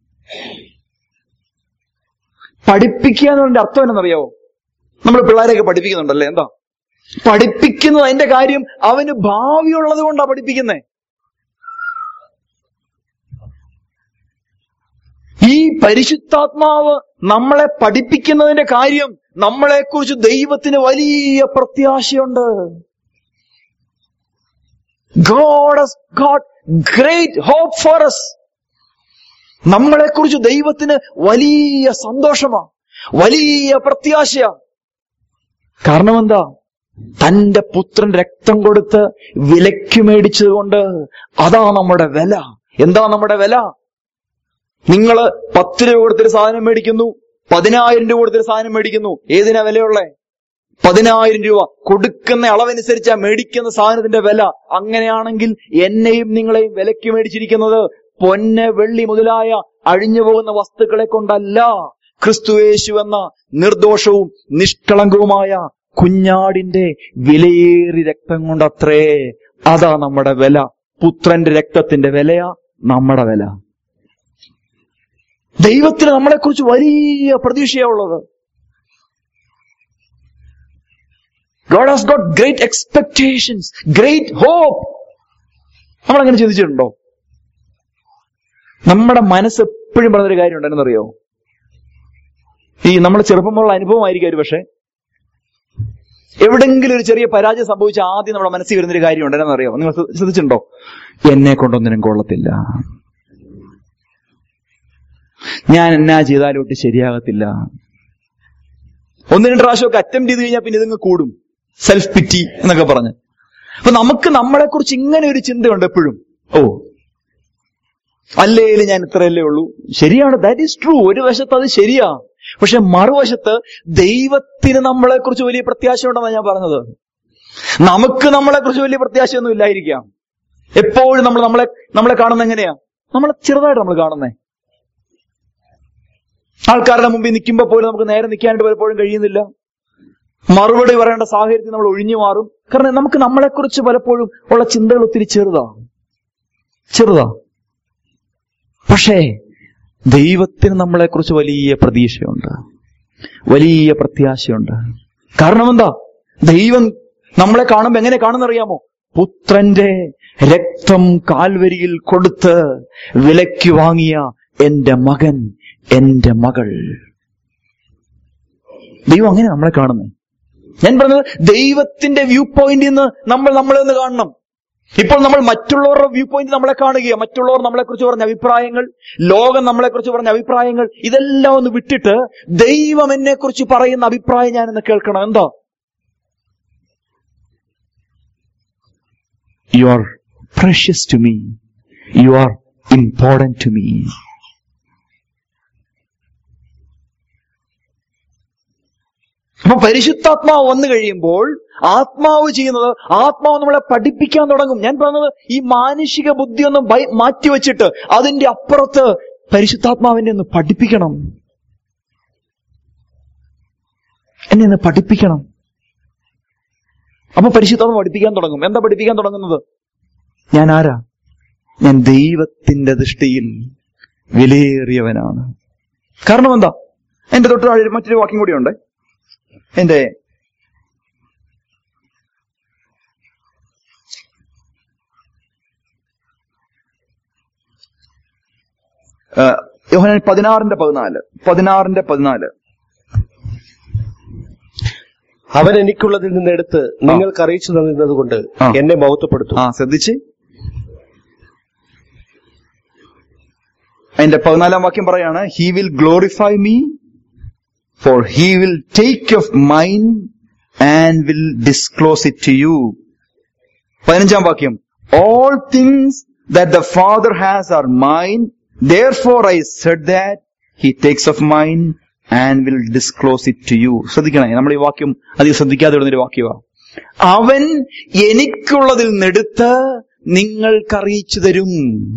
പഠിപ്പിക്കുക എന്നതിന്റെ അർത്ഥം എന്നറിയാവോ? നമ്മൾ പിള്ളേരെയൊക്കെ പഠിപ്പിക്കുന്നുണ്ടല്ലേ? എന്താ പഠിപ്പിക്കുന്നത്? അതിന്റെ കാര്യം അവന് ഭാവിയുള്ളത് കൊണ്ടാ പഠിപ്പിക്കുന്നേ. ഈ പരിശുദ്ധാത്മാവ് നമ്മളെ പഠിപ്പിക്കുന്നതിന്റെ കാര്യം നമ്മളെക്കുറിച്ച് ദൈവത്തിന് വലിയ പ്രത്യാശയുണ്ട്. God has got great hope for us. നമ്മളെക്കുറിച്ച് ദൈവത്തിന് വലിയ സന്തോഷമാ, വലിയ പ്രത്യാശയാ. കാരണം എന്താ? തന്റെ പുത്രൻ രക്തം കൊടുത്ത് വിലയ്ക്ക് മേടിച്ചതുകൊണ്ട്. അതാ നമ്മുടെ വില. എന്താ നമ്മുടെ വില? നിങ്ങള് പത്ത് രൂപ കൊടുത്തൊരു സാധനം മേടിക്കുന്നു, പതിനായിരം രൂപ കൊടുത്തൊരു സാധനം മേടിക്കുന്നു. ഏതിനാ വിലയുള്ളേ? പതിനായിരം രൂപ കൊടുക്കുന്ന അളവനുസരിച്ചാ മേടിക്കുന്ന സാധനത്തിന്റെ വില. അങ്ങനെയാണെങ്കിൽ എന്നെയും നിങ്ങളെയും വിലയ്ക്ക് മേടിച്ചിരിക്കുന്നത് പൊന്ന്, വെള്ളി മുതലായ അഴിഞ്ഞു പോകുന്ന വസ്തുക്കളെ കൊണ്ടല്ല, ക്രിസ്തുയേശു എന്ന നിർദോഷവും നിഷ്കളങ്കവുമായ കുഞ്ഞാടിന്റെ വിലയേറി രക്തം കൊണ്ടത്രേ. അതാ നമ്മുടെ വില. പുത്രന്റെ രക്തത്തിന്റെ വിലയാ നമ്മുടെ വില. ദൈവത്തിന് നമ്മളെക്കുറിച്ച് വലിയ പ്രതീക്ഷയുള്ളത്. God has got great expectations, great hope. നമ്മളങ്ങനെ ചിന്തിച്ചിട്ടുണ്ടോ? നമ്മുടെ മനസ്സ് എപ്പോഴും പറഞ്ഞൊരു കാര്യം ഉണ്ടെന്നറിയോ? ഈ നമ്മൾ ചെറുപ്പമുള്ള അനുഭവമായിരിക്കും ഒരു പക്ഷെ, എവിടെങ്കിലും ഒരു ചെറിയ പരാജയം സംഭവിച്ച ആദ്യം നമ്മുടെ മനസ്സിൽ വരുന്നൊരു കാര്യം ഉണ്ടെന്നറിയോ? നിങ്ങൾ ശ്രദ്ധിച്ചിട്ടുണ്ടോ? എന്നെ കൊണ്ടൊന്നിനും കൊള്ളത്തില്ല, ഞാൻ എന്നാ ചെയ്താലും ഒട്ട് ശരിയാകത്തില്ല. ഒന്ന് രണ്ട് പ്രാവശ്യമൊക്കെ അറ്റംപ്റ്റ് ചെയ്ത് കഴിഞ്ഞാൽ പിന്നെ ഇതങ്ങ് കൂടും, സെൽഫ് പിറ്റി എന്നൊക്കെ പറഞ്ഞ്. അപ്പൊ നമുക്ക് നമ്മളെക്കുറിച്ച് ഇങ്ങനെ ഒരു ചിന്തയുണ്ട് എപ്പോഴും. ഓ അല്ലേലും ഞാൻ ഇത്രയല്ലേ ഉള്ളൂ. ശരിയാണ്, ദാറ്റ് ഈസ് ട്രൂ. ഒരു വശത്ത് അത് ശരിയാ. പക്ഷെ മറുവശത്ത് ദൈവത്തിന് നമ്മളെക്കുറിച്ച് വലിയ പ്രത്യാശ ഉണ്ടെന്നാണ് ഞാൻ പറഞ്ഞത്. നമുക്ക് നമ്മളെക്കുറിച്ച് വലിയ പ്രത്യാശയൊന്നും ഇല്ലായിരിക്കാം. എപ്പോഴും നമ്മൾ നമ്മളെ നമ്മളെ കാണുന്നത് എങ്ങനെയാ? നമ്മളെ ചെറുതായിട്ട് നമ്മൾ കാണുന്നേ. ആൾക്കാരുടെ മുമ്പിൽ നിൽക്കുമ്പോൾ പോലും നമുക്ക് നേരെ നിൽക്കാനായിട്ട് പലപ്പോഴും കഴിയുന്നില്ല. മറുപടി പറയേണ്ട സാഹചര്യത്തിൽ നമ്മൾ ഒഴിഞ്ഞു മാറും. കാരണം നമുക്ക് നമ്മളെക്കുറിച്ച് പലപ്പോഴും ഉള്ള ചിന്തകൾ ഒത്തിരി ചെറുതാ ചെറുതാ പക്ഷേ ദൈവത്തിന് നമ്മളെക്കുറിച്ച് വലിയ പ്രതീക്ഷയുണ്ട്, വലിയ പ്രത്യാശയുണ്ട്. കാരണം എന്താ? ദൈവം നമ്മളെ കാണുമ്പോൾ എങ്ങനെ കാണുന്നറിയാമോ? പുത്രന്റെ രക്തം കാൽവരിയിൽ കൊടുത്ത് വിലയ്ക്ക് വാങ്ങിയ എന്റെ മകൻ, എന്റെ മകൾ. ദൈവം അങ്ങനെ നമ്മളെ കാണുന്നേ. ഞാൻ പറഞ്ഞത് ദൈവത്തിന്റെ വ്യൂ പോയിന്റിൽ നിന്ന് നമ്മൾ നമ്മളെ ഒന്ന് കാണണം. ഇപ്പോൾ നമ്മൾ മറ്റുള്ളവരുടെ വ്യൂ പോയിന്റ് നമ്മളെ കാണുകയാണ്. മറ്റുള്ളവർ നമ്മളെ കുറിച്ച് പറഞ്ഞ അഭിപ്രായങ്ങൾ, ലോകം നമ്മളെ കുറിച്ച് പറഞ്ഞ അഭിപ്രായങ്ങൾ, ഇതെല്ലാം ഒന്ന് വിട്ടിട്ട് ദൈവം എന്നെ കുറിച്ച് പറയുന്ന അഭിപ്രായം ഞാനെന്ന് കേൾക്കണം. എന്താ? You are precious to me. You are important to me. അപ്പൊ പരിശുദ്ധാത്മാവ് വന്നു കഴിയുമ്പോൾ ആത്മാവ് ചെയ്യുന്നത്, ആത്മാവ് നമ്മളെ പഠിപ്പിക്കാൻ തുടങ്ങും. ഞാൻ പറഞ്ഞത് ഈ മാനുഷിക ബുദ്ധി ഒന്ന് മാറ്റിവെച്ചിട്ട് അതിന്റെ അപ്പുറത്ത് പരിശുദ്ധാത്മാവിനെ ഒന്ന് പഠിപ്പിക്കണം. എന്നെ ഒന്ന് പഠിപ്പിക്കണം. അപ്പൊ പരിശുദ്ധാത്മാവ് പഠിപ്പിക്കാൻ തുടങ്ങും. എന്താ പഠിപ്പിക്കാൻ തുടങ്ങുന്നത്? ഞാൻ ആരാ? ഞാൻ ദൈവത്തിന്റെ ദൃഷ്ടിയിൽ വിലയേറിയവനാണ്. കാരണം എന്താ? എന്റെ തൊട്ട് താഴെ മറ്റൊരു വാക്യം കൂടിയുണ്ട്. എന്റെ യോഹന്നാൻ പതിനാറിന്റെ പതിനാല് പതിനാറിന്റെ പതിനാല് അവൻ എനിക്കുള്ളതിൽ നിന്ന് എടുത്ത് നിങ്ങൾക്ക് അറിയിച്ചു തന്നത് കൊണ്ട് എന്നെ മഹത്വപ്പെടുത്തും. ആ ശ്രദ്ധിച്ച് അതിന്റെ പതിനാലാം വാക്യം പറയാണ്, he will glorify me, for he will take of mine and will disclose it to you. പതിനഞ്ചാം വാക്യം, all things that the father has are mine, therefore I said that he takes of mine and will disclose it to you. ശ്രദ്ധിക്കണേ, നമ്മൾ ഈ വാക്യം അധികം ശ്രദ്ധിക്കാതെ വിടുന്നൊരു വാക്യമാണ്. അവൻ എനിക്കുള്ളതിൽ നിന്നെടുത്ത് നിങ്ങൾക്കറിയിച്ചു തരും.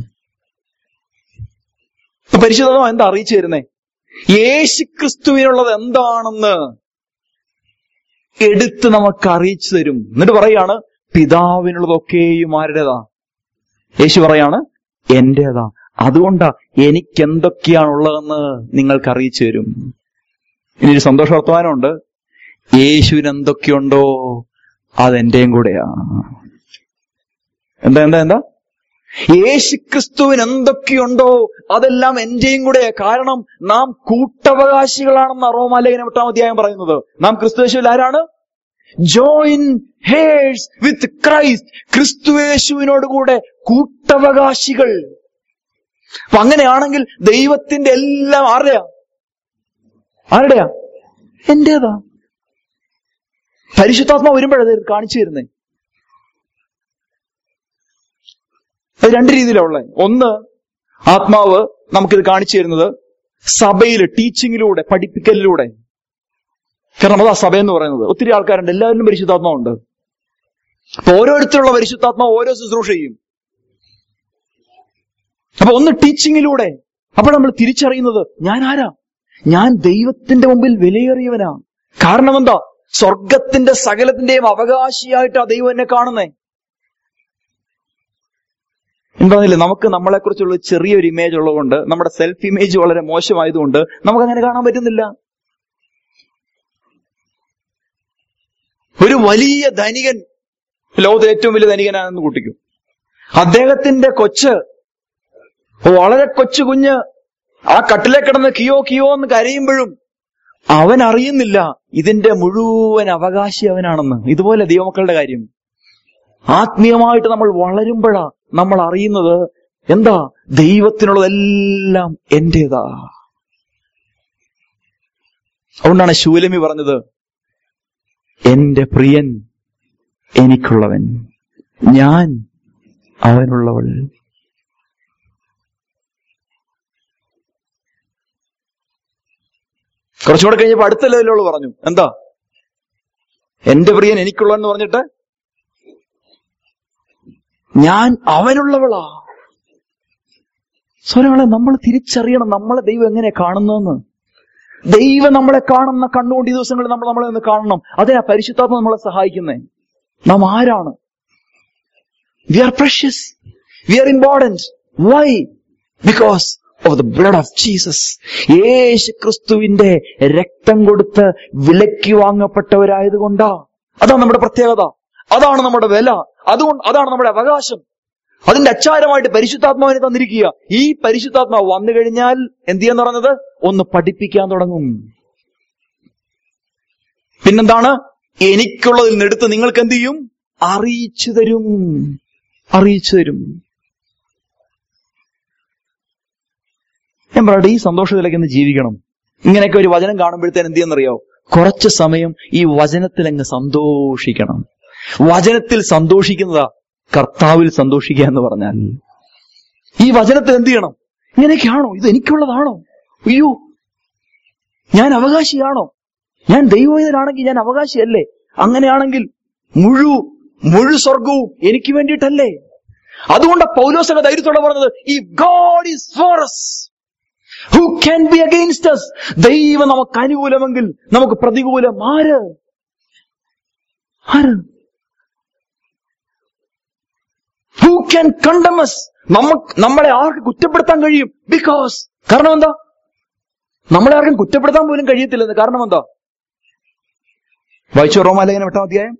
പരിശുദ്ധമോ എന്താ അറിയിച്ചു തരുന്നേ? യേശു ക്രിസ്തുവിനുള്ളത് എന്താണെന്ന് എടുത്ത് നമുക്ക് അറിയിച്ചു തരും. എന്നിട്ട് പറയാണ്, പിതാവിനുള്ളതൊക്കെയും ആരുടേതാ? യേശു പറയാണ്, എന്റേതാ. അതുകൊണ്ടാ എനിക്ക് എന്തൊക്കെയാണുള്ളതെന്ന് നിങ്ങൾക്ക് അറിയിച്ചു തരും. ഇനി ഒരു സന്തോഷ വർത്തമാനമുണ്ട്. യേശുവിന് എന്തൊക്കെയുണ്ടോ അതെന്റെയും കൂടെയാ. എന്താ എന്താ എന്താ യേശു ക്രിസ്തുവിന് എന്തൊക്കെയുണ്ടോ അതെല്ലാം എന്റെയും കൂടെ. കാരണം നാം കൂട്ടവകാശികളാണെന്ന് റോമാലേഖനം എട്ടാം അധ്യായം പറയുന്നത്. നാം ക്രിസ്തുയേശുവിൽ ആരാണ്? Joint heirs with Christ. ക്രിസ്തുയേശുവിനോട് കൂടെ കൂട്ടവകാശികൾ. അപ്പൊ അങ്ങനെയാണെങ്കിൽ ദൈവത്തിന്റെ എല്ലാം ആരുടെയാ? ആരുടെയാ? എന്റേതാ. പരിശുദ്ധാത്മാവ് വരുമ്പോഴത് കാണിച്ചു തരുന്നേ. അത് രണ്ട് രീതിയിലുള്ളത്. ഒന്ന്, ആത്മാവ് നമുക്കിത് കാണിച്ചു തരുന്നത് സഭയിൽ ടീച്ചിങ്ങിലൂടെ, പഠിപ്പിക്കലിലൂടെ. കാരണം അതാ സഭ എന്ന് പറയുന്നത്. ഒത്തിരി ആൾക്കാരുണ്ട്, എല്ലാവരിലും പരിശുദ്ധാത്മാവുണ്ട്. അപ്പൊ ഓരോരുത്തരുള്ള പരിശുദ്ധാത്മാവ് ഓരോ ശുശ്രൂഷ ചെയ്യും. അപ്പൊ ഒന്ന് ടീച്ചിങ്ങിലൂടെ. അപ്പൊ നമ്മൾ തിരിച്ചറിയുന്നത് ഞാൻ ആരാ? ഞാൻ ദൈവത്തിന്റെ മുമ്പിൽ വിലയേറിയവനാ. കാരണം എന്താ? സ്വർഗത്തിന്റെ സകലത്തിന്റെയും അവകാശിയായിട്ടാ ദൈവം എന്നെ കാണുന്നേ. എന്താന്നില്ല, നമുക്ക് നമ്മളെ കുറിച്ചുള്ള ചെറിയൊരു ഇമേജ് ഉള്ളതുകൊണ്ട്, നമ്മുടെ സെൽഫ് ഇമേജ് വളരെ മോശമായതുകൊണ്ട് നമുക്ക് അങ്ങനെ കാണാൻ പറ്റുന്നില്ല. ഒരു വലിയ ധനികൻ, ലോകത്തിലെ ഏറ്റവും വലിയ ധനികനാണെന്ന് കൂട്ടിക്കും, അദ്ദേഹത്തിന്റെ കൊച്ച്, വളരെ കൊച്ചു കുഞ്ഞ് ആ കട്ടിലെ കിടന്ന് കിയോ കിയോ എന്ന് കരയുമ്പോഴും അവൻ അറിയുന്നില്ല ഇതിന്റെ മുഴുവൻ അവകാശി അവനാണെന്ന്. ഇതുപോലെ ദൈവമക്കളുടെ കാര്യം. ആത്മീയമായിട്ട് നമ്മൾ വളരുമ്പോഴാ നമ്മൾ അറിയുന്നത് എന്താ? ദൈവത്തിനുള്ളതെല്ലാം എന്റേതാ. അതുകൊണ്ടാണ് ശൂലമി പറഞ്ഞത്, എന്റെ പ്രിയൻ എനിക്കുള്ളവൻ, ഞാൻ അവനുള്ളവൾ. കുറച്ചുകൂടെ കഴിഞ്ഞപ്പോ അടുത്ത ലെവലുകൾ പറഞ്ഞു. എന്താ? എന്റെ പ്രിയൻ എനിക്കുള്ളവെന്ന് പറഞ്ഞിട്ട് ഞാൻ അവനുള്ളവളാ. സ്വരങ്ങളെ നമ്മൾ തിരിച്ചറിയണം നമ്മളെ ദൈവം എങ്ങനെ കാണുന്നതെന്ന്. ദൈവം നമ്മളെ കാണുന്ന കണ്ണുകൊണ്ട് ഈ ദിവസങ്ങളിൽ നമ്മൾ നമ്മളെ ഒന്ന് കാണണം. അതിനാ പരിശുദ്ധാത്മ നമ്മളെ സഹായിക്കുന്നേ. നാം ആരാണ്? We are precious, we are important. Why? Because of the blood of Jesus. യേശു ക്രിസ്തുവിന്റെ രക്തം കൊടുത്ത് വിലയ്ക്ക് വാങ്ങപ്പെട്ടവരായതുകൊണ്ടാ. അതാണ് നമ്മുടെ പ്രത്യേകത, അതാണ് നമ്മുടെ വില, അതുകൊണ്ട് അതാണ് നമ്മുടെ അവകാശം. അതിന്റെ അച്ചാരമായിട്ട് പരിശുദ്ധാത്മാവിനെ തന്നിരിക്കുക. ഈ പരിശുദ്ധാത്മാവ് വന്നു കഴിഞ്ഞാൽ എന്ത് ചെയ്യാന്ന് പറഞ്ഞത്? ഒന്ന് പഠിപ്പിക്കാൻ തുടങ്ങും. പിന്നെന്താണ്? എനിക്കുള്ളതിൽ നിന്നെടുത്ത് നിങ്ങൾക്ക് എന്ത് ചെയ്യും? അറിയിച്ചു തരും. അറിയിച്ചു തരും. ഞാൻ പറയട്ടെ, ഈ സന്തോഷത്തിലേക്ക് ഒന്ന് ജീവിക്കണം. ഇങ്ങനെയൊക്കെ ഒരു വചനം കാണുമ്പോഴത്തേന് എന്ത് ചെയ്യുന്നറിയോ? കുറച്ച് സമയം ഈ വചനത്തിൽ അങ്ങ് സന്തോഷിക്കണം. വചനത്തിൽ സന്തോഷിക്കുന്നതാ കർത്താവിൽ സന്തോഷിക്കുക എന്ന് പറഞ്ഞാൽ. ഈ വചനത്തിൽ എന്ത് ചെയ്യണം? ഇങ്ങനെയൊക്കെയാണോ? ഇത് എനിക്കുള്ളതാണോ? അയ്യോ, ഞാൻ അവകാശിയാണോ? ഞാൻ ദൈവവേദനാണെങ്കിൽ ഞാൻ അവകാശിയല്ലേ? അങ്ങനെയാണെങ്കിൽ മുഴു മുഴു സ്വർഗവും എനിക്ക് വേണ്ടിയിട്ടല്ലേ? അതുകൊണ്ട് പൗലോസൊക്കെ ധൈര്യത്തോടെ പറഞ്ഞത്, if God is for us, who can be against us? ദൈവം നമുക്ക് അനുകൂലമെങ്കിൽ നമുക്ക് പ്രതികൂലം ആര്? ആര്? Who can condemn us? നമുക്ക് നമ്മളെ ആർക്ക് കുറ്റപ്പെടുത്താൻ കഴിയും? ബിക്കോസ് കാരണം എന്താ? നമ്മളെ ആർക്കും കുറ്റപ്പെടുത്താൻ പോലും കഴിയത്തില്ലെന്ന്. കാരണം എന്താ? വായിച്ചോ റോമാലേഖനം എട്ടാം അധ്യായം.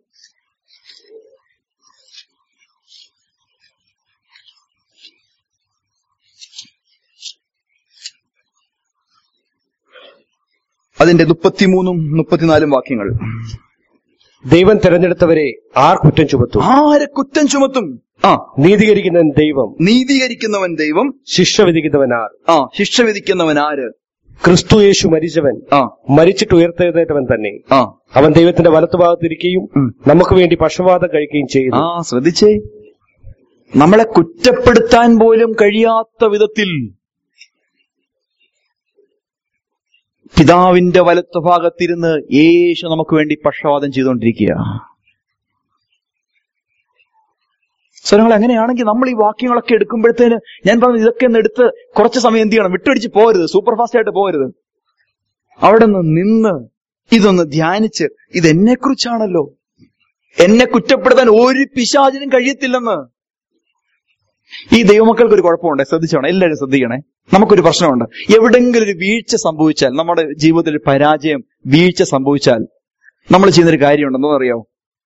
അതിന്റെ മുപ്പത്തിമൂന്നും മുപ്പത്തിനാലും വാക്യങ്ങൾ. ദൈവം തെരഞ്ഞെടുത്തവരെ ആർ കുറ്റം ചുമത്തും? ആരെ കുറ്റം ചുമത്തും? ആ നീതീകരിക്കുന്നവൻ ദൈവം. നീതീകരിക്കുന്നവൻ ദൈവം. ശിക്ഷ വിധിക്കുന്നവൻ ആർ? ആ ശിക്ഷ വിധിക്കുന്നവൻ ആര്? ക്രിസ്തു യേശു മരിച്ചവൻ, ആ മരിച്ചിട്ട് ഉയർത്തെഴുന്നേറ്റവൻ തന്നെ. ആ അവൻ ദൈവത്തിന്റെ വലത്തുഭാഗത്തിരിക്കുകയും നമുക്ക് വേണ്ടി പക്ഷപാതം കഴിക്കുകയും ചെയ്തു. ആ ശ്രദ്ധിച്ചേ, നമ്മളെ കുറ്റപ്പെടുത്താൻ പോലും കഴിയാത്ത വിധത്തിൽ പിതാവിന്റെ വലത്തുഭാഗത്തിരുന്ന് യേശു നമുക്ക് വേണ്ടി പക്ഷപാതം ചെയ്തുകൊണ്ടിരിക്കുക. സ്വരങ്ങൾ എങ്ങനെയാണെങ്കിൽ നമ്മൾ ഈ വാക്യങ്ങളൊക്കെ എടുക്കുമ്പോഴത്തേന് ഞാൻ പറഞ്ഞു, ഇതൊക്കെ ഒന്ന് എടുത്ത് കുറച്ച് സമയം എന്ത് ചെയ്യണം? വിട്ടടിച്ച് പോരുത്, സൂപ്പർ ഫാസ്റ്റ് ആയിട്ട് പോരുത്. അവിടെ നിന്ന് നിന്ന് ഇതൊന്ന് ധ്യാനിച്ച്, ഇതെന്നെ കുറിച്ചാണല്ലോ, എന്നെ കുറ്റപ്പെടുത്താൻ ഒരു പിശാചിനും കഴിയത്തില്ലെന്ന്. ഈ ദൈവമക്കൾക്ക് ഒരു കുഴപ്പമുണ്ട്, ശ്രദ്ധിച്ചോണം, എല്ലാവരും ശ്രദ്ധിക്കണേ. നമുക്കൊരു പ്രശ്നമുണ്ട്. എവിടെങ്കിലും ഒരു വീഴ്ച സംഭവിച്ചാൽ, നമ്മുടെ ജീവിതത്തിൽ ഒരു പരാജയം, വീഴ്ച സംഭവിച്ചാൽ നമ്മൾ ചെയ്യുന്നൊരു കാര്യമുണ്ട്, എന്തോ അറിയാമോ?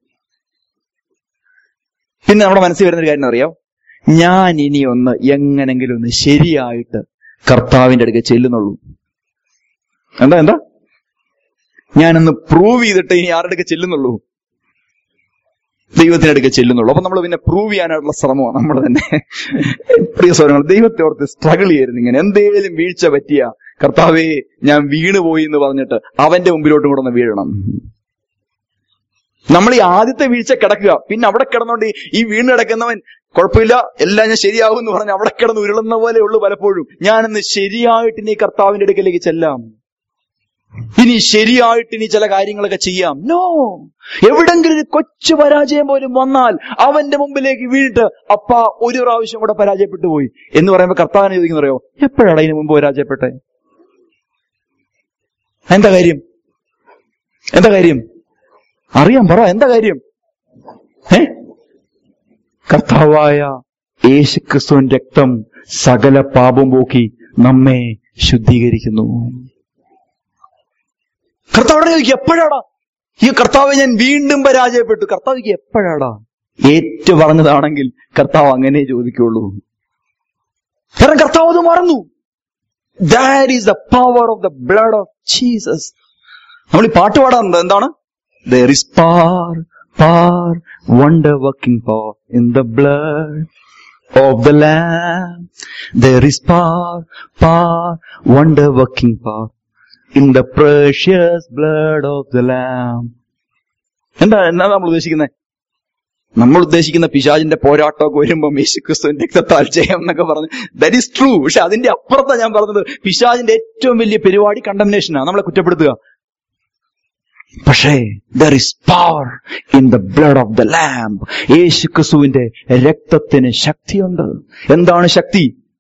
പിന്നെ നമ്മുടെ മനസ്സിൽ വരുന്നൊരു കാര്യം അറിയാം, ഞാൻ ഇനി ഒന്ന് എങ്ങനെങ്കിലും ഒന്ന് ശരിയായിട്ട് കർത്താവിന്റെ അടുക്ക ചെല്ലുന്നുള്ളൂ. എന്താ എന്താ ഞാനൊന്ന് പ്രൂവ് ചെയ്തിട്ട് ഇനി ആരുടെ അടുക്ക ചെല്ലുന്നുള്ളൂ? ദൈവത്തിന്റെ അടുക്ക ചെല്ലുന്നുള്ളൂ. അപ്പൊ നമ്മൾ പിന്നെ പ്രൂവ് ചെയ്യാനായിട്ടുള്ള ശ്രമമാണ് നമ്മൾ തന്നെ. പ്രിയ സഹോദരങ്ങൾ, ദൈവത്തെ ഓർത്ത് സ്ട്രഗിൾ ചെയ്യരുത്. ഇങ്ങനെ എന്തേലും വീഴ്ച പറ്റിയ, കർത്താവേ ഞാൻ വീണുപോയി എന്ന് പറഞ്ഞിട്ട് അവന്റെ മുമ്പിലോട്ടും കൂടെ ഒന്ന് വീഴണം. നമ്മൾ ഈ ആദ്യത്തെ വീഴ്ച കിടക്കുക, പിന്നെ അവിടെ കിടന്നോണ്ട് ഈ വീണ് കിടക്കുന്നവൻ കുഴപ്പമില്ല, എല്ലാം ഞാൻ ശരിയാവും എന്ന് പറഞ്ഞ് അവിടെ കിടന്ന് ഉരുളുന്ന പോലെ ഉള്ളു പലപ്പോഴും. ഞാനിന്ന് ശരിയായിട്ട് ഇനി കർത്താവിന്റെ അടുക്കലേക്ക് ചെല്ലാം, ഇനി ശരിയായിട്ട് ഇനി ചില കാര്യങ്ങളൊക്കെ ചെയ്യാം. നോ, എവിടെങ്കിലും ഒരു കൊച്ചു പരാജയം പോലും വന്നാൽ അവന്റെ മുമ്പിലേക്ക് വീണിട്ട് അപ്പാ ഒരു പ്രാവശ്യം കൂടെ പരാജയപ്പെട്ടു പോയി എന്ന് പറയുമ്പോ കർത്താവിനെ ചോദിക്കുന്ന അറിയോ, എപ്പോഴാണ് അതിന് മുമ്പ് പരാജയപ്പെട്ടെ? എന്താ കാര്യം? എന്താ കാര്യം? അറിയാം, പറ, എന്താ കാര്യം? ഏ കർത്താവായ യേശുക്രിസ്തുവിന്റെ രക്തം സകല പാപം പോക്കി നമ്മെ ശുദ്ധീകരിക്കുന്നു. കർത്താവിനെ ചോദിക്കുക, എപ്പോഴാടാ ഈ കർത്താവ് ഞാൻ വീണ്ടും പരാജയപ്പെട്ടു? കർത്താവിക്ക് എപ്പോഴാടാ? ഏറ്റു പറഞ്ഞതാണെങ്കിൽ കർത്താവ് അങ്ങനെ ചോദിക്കുള്ളൂ. കാരണം കർത്താവ് അത് മറന്നു. That is the power of the blood of Jesus. നമ്മൾ ഈ പാട്ട് പാടാറുണ്ട്, എന്താണ്? There is power, power, wonder working power in the blood of the Lamb. There is power, power, wonder working power in the precious blood of the Lamb. എന്താ എന്താ നമ്മൾ ഉദ്ദേശിക്കുന്നത്? നമ്മൾ ഉദ്ദേശിക്കുന്ന പിശാചിന്റെ പോരാട്ടമൊക്കെ വരുമ്പോൾ യേശുക്രിസ്തുവിന്റെ രക്തത്താൽ ജയം എന്നൊക്കെ പറഞ്ഞു, ദാറ്റ് ഈസ് ട്രൂ. പക്ഷെ അതിന്റെ അപ്പുറത്താണ് ഞാൻ പറഞ്ഞത്, പിശാചിന്റെ ഏറ്റവും വലിയ പരിപാടി കണ്ടംനേഷനാണ്, നമ്മളെ കുറ്റപ്പെടുത്തുക. പക്ഷേ there is power in the blood of the Lamb. യേശുക്രിസ്തുവിന്റെ രക്തത്തിന് ശക്തിയുണ്ട്. എന്താണ് ശക്തി?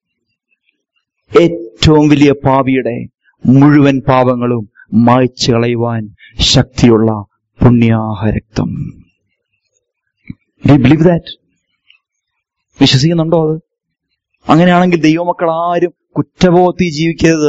ഏറ്റവും വലിയ പാപിയുടെ മുഴുവൻ പാപങ്ങളും മായ്ച്ചു കളയുവാൻ ശക്തിയുള്ള പുണ്യാഹ രക്തം. Do you believe that? വിശ്വസിക്കുന്നുണ്ടോ അത്? അങ്ങനെയാണെങ്കിൽ ദൈവമക്കൾ ആരും കുറ്റബോധത്തിൽ ജീവിക്കരുത്.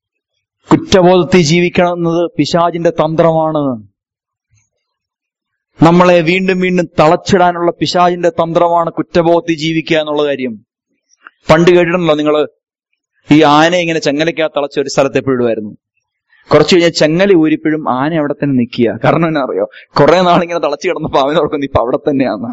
കുറ്റബോധത്തിൽ ജീവിക്കണം എന്നത് പിശാചിന്റെ തന്ത്രമാണ്. നമ്മളെ വീണ്ടും വീണ്ടും തളച്ചിടാനുള്ള പിശാചിന്റെ തന്ത്രമാണ് കുറ്റബോധത്തിൽ ജീവിക്കുക എന്നുള്ള കാര്യം. പണ്ട് കേട്ടിട്ടുണ്ടല്ലോ നിങ്ങള്, ഈ ആന ഇങ്ങനെ ചെങ്ങലയ്ക്കകത്ത് തളച്ച ഒരു സ്ഥലത്ത് എപ്പോഴുമായിരുന്നു. കുറച്ചു കഴിഞ്ഞാൽ ചെങ്ങല ഊരിപ്പോഴും ആന അവിടെ തന്നെ നിൽക്കുക. കാരണം എന്നാ അറിയോ, കുറെ നാളിങ്ങനെ തളച്ചു കിടന്നപ്പോ അവൻ ഓർക്കുന്നു ഇപ്പൊ അവിടെ തന്നെയാണ്.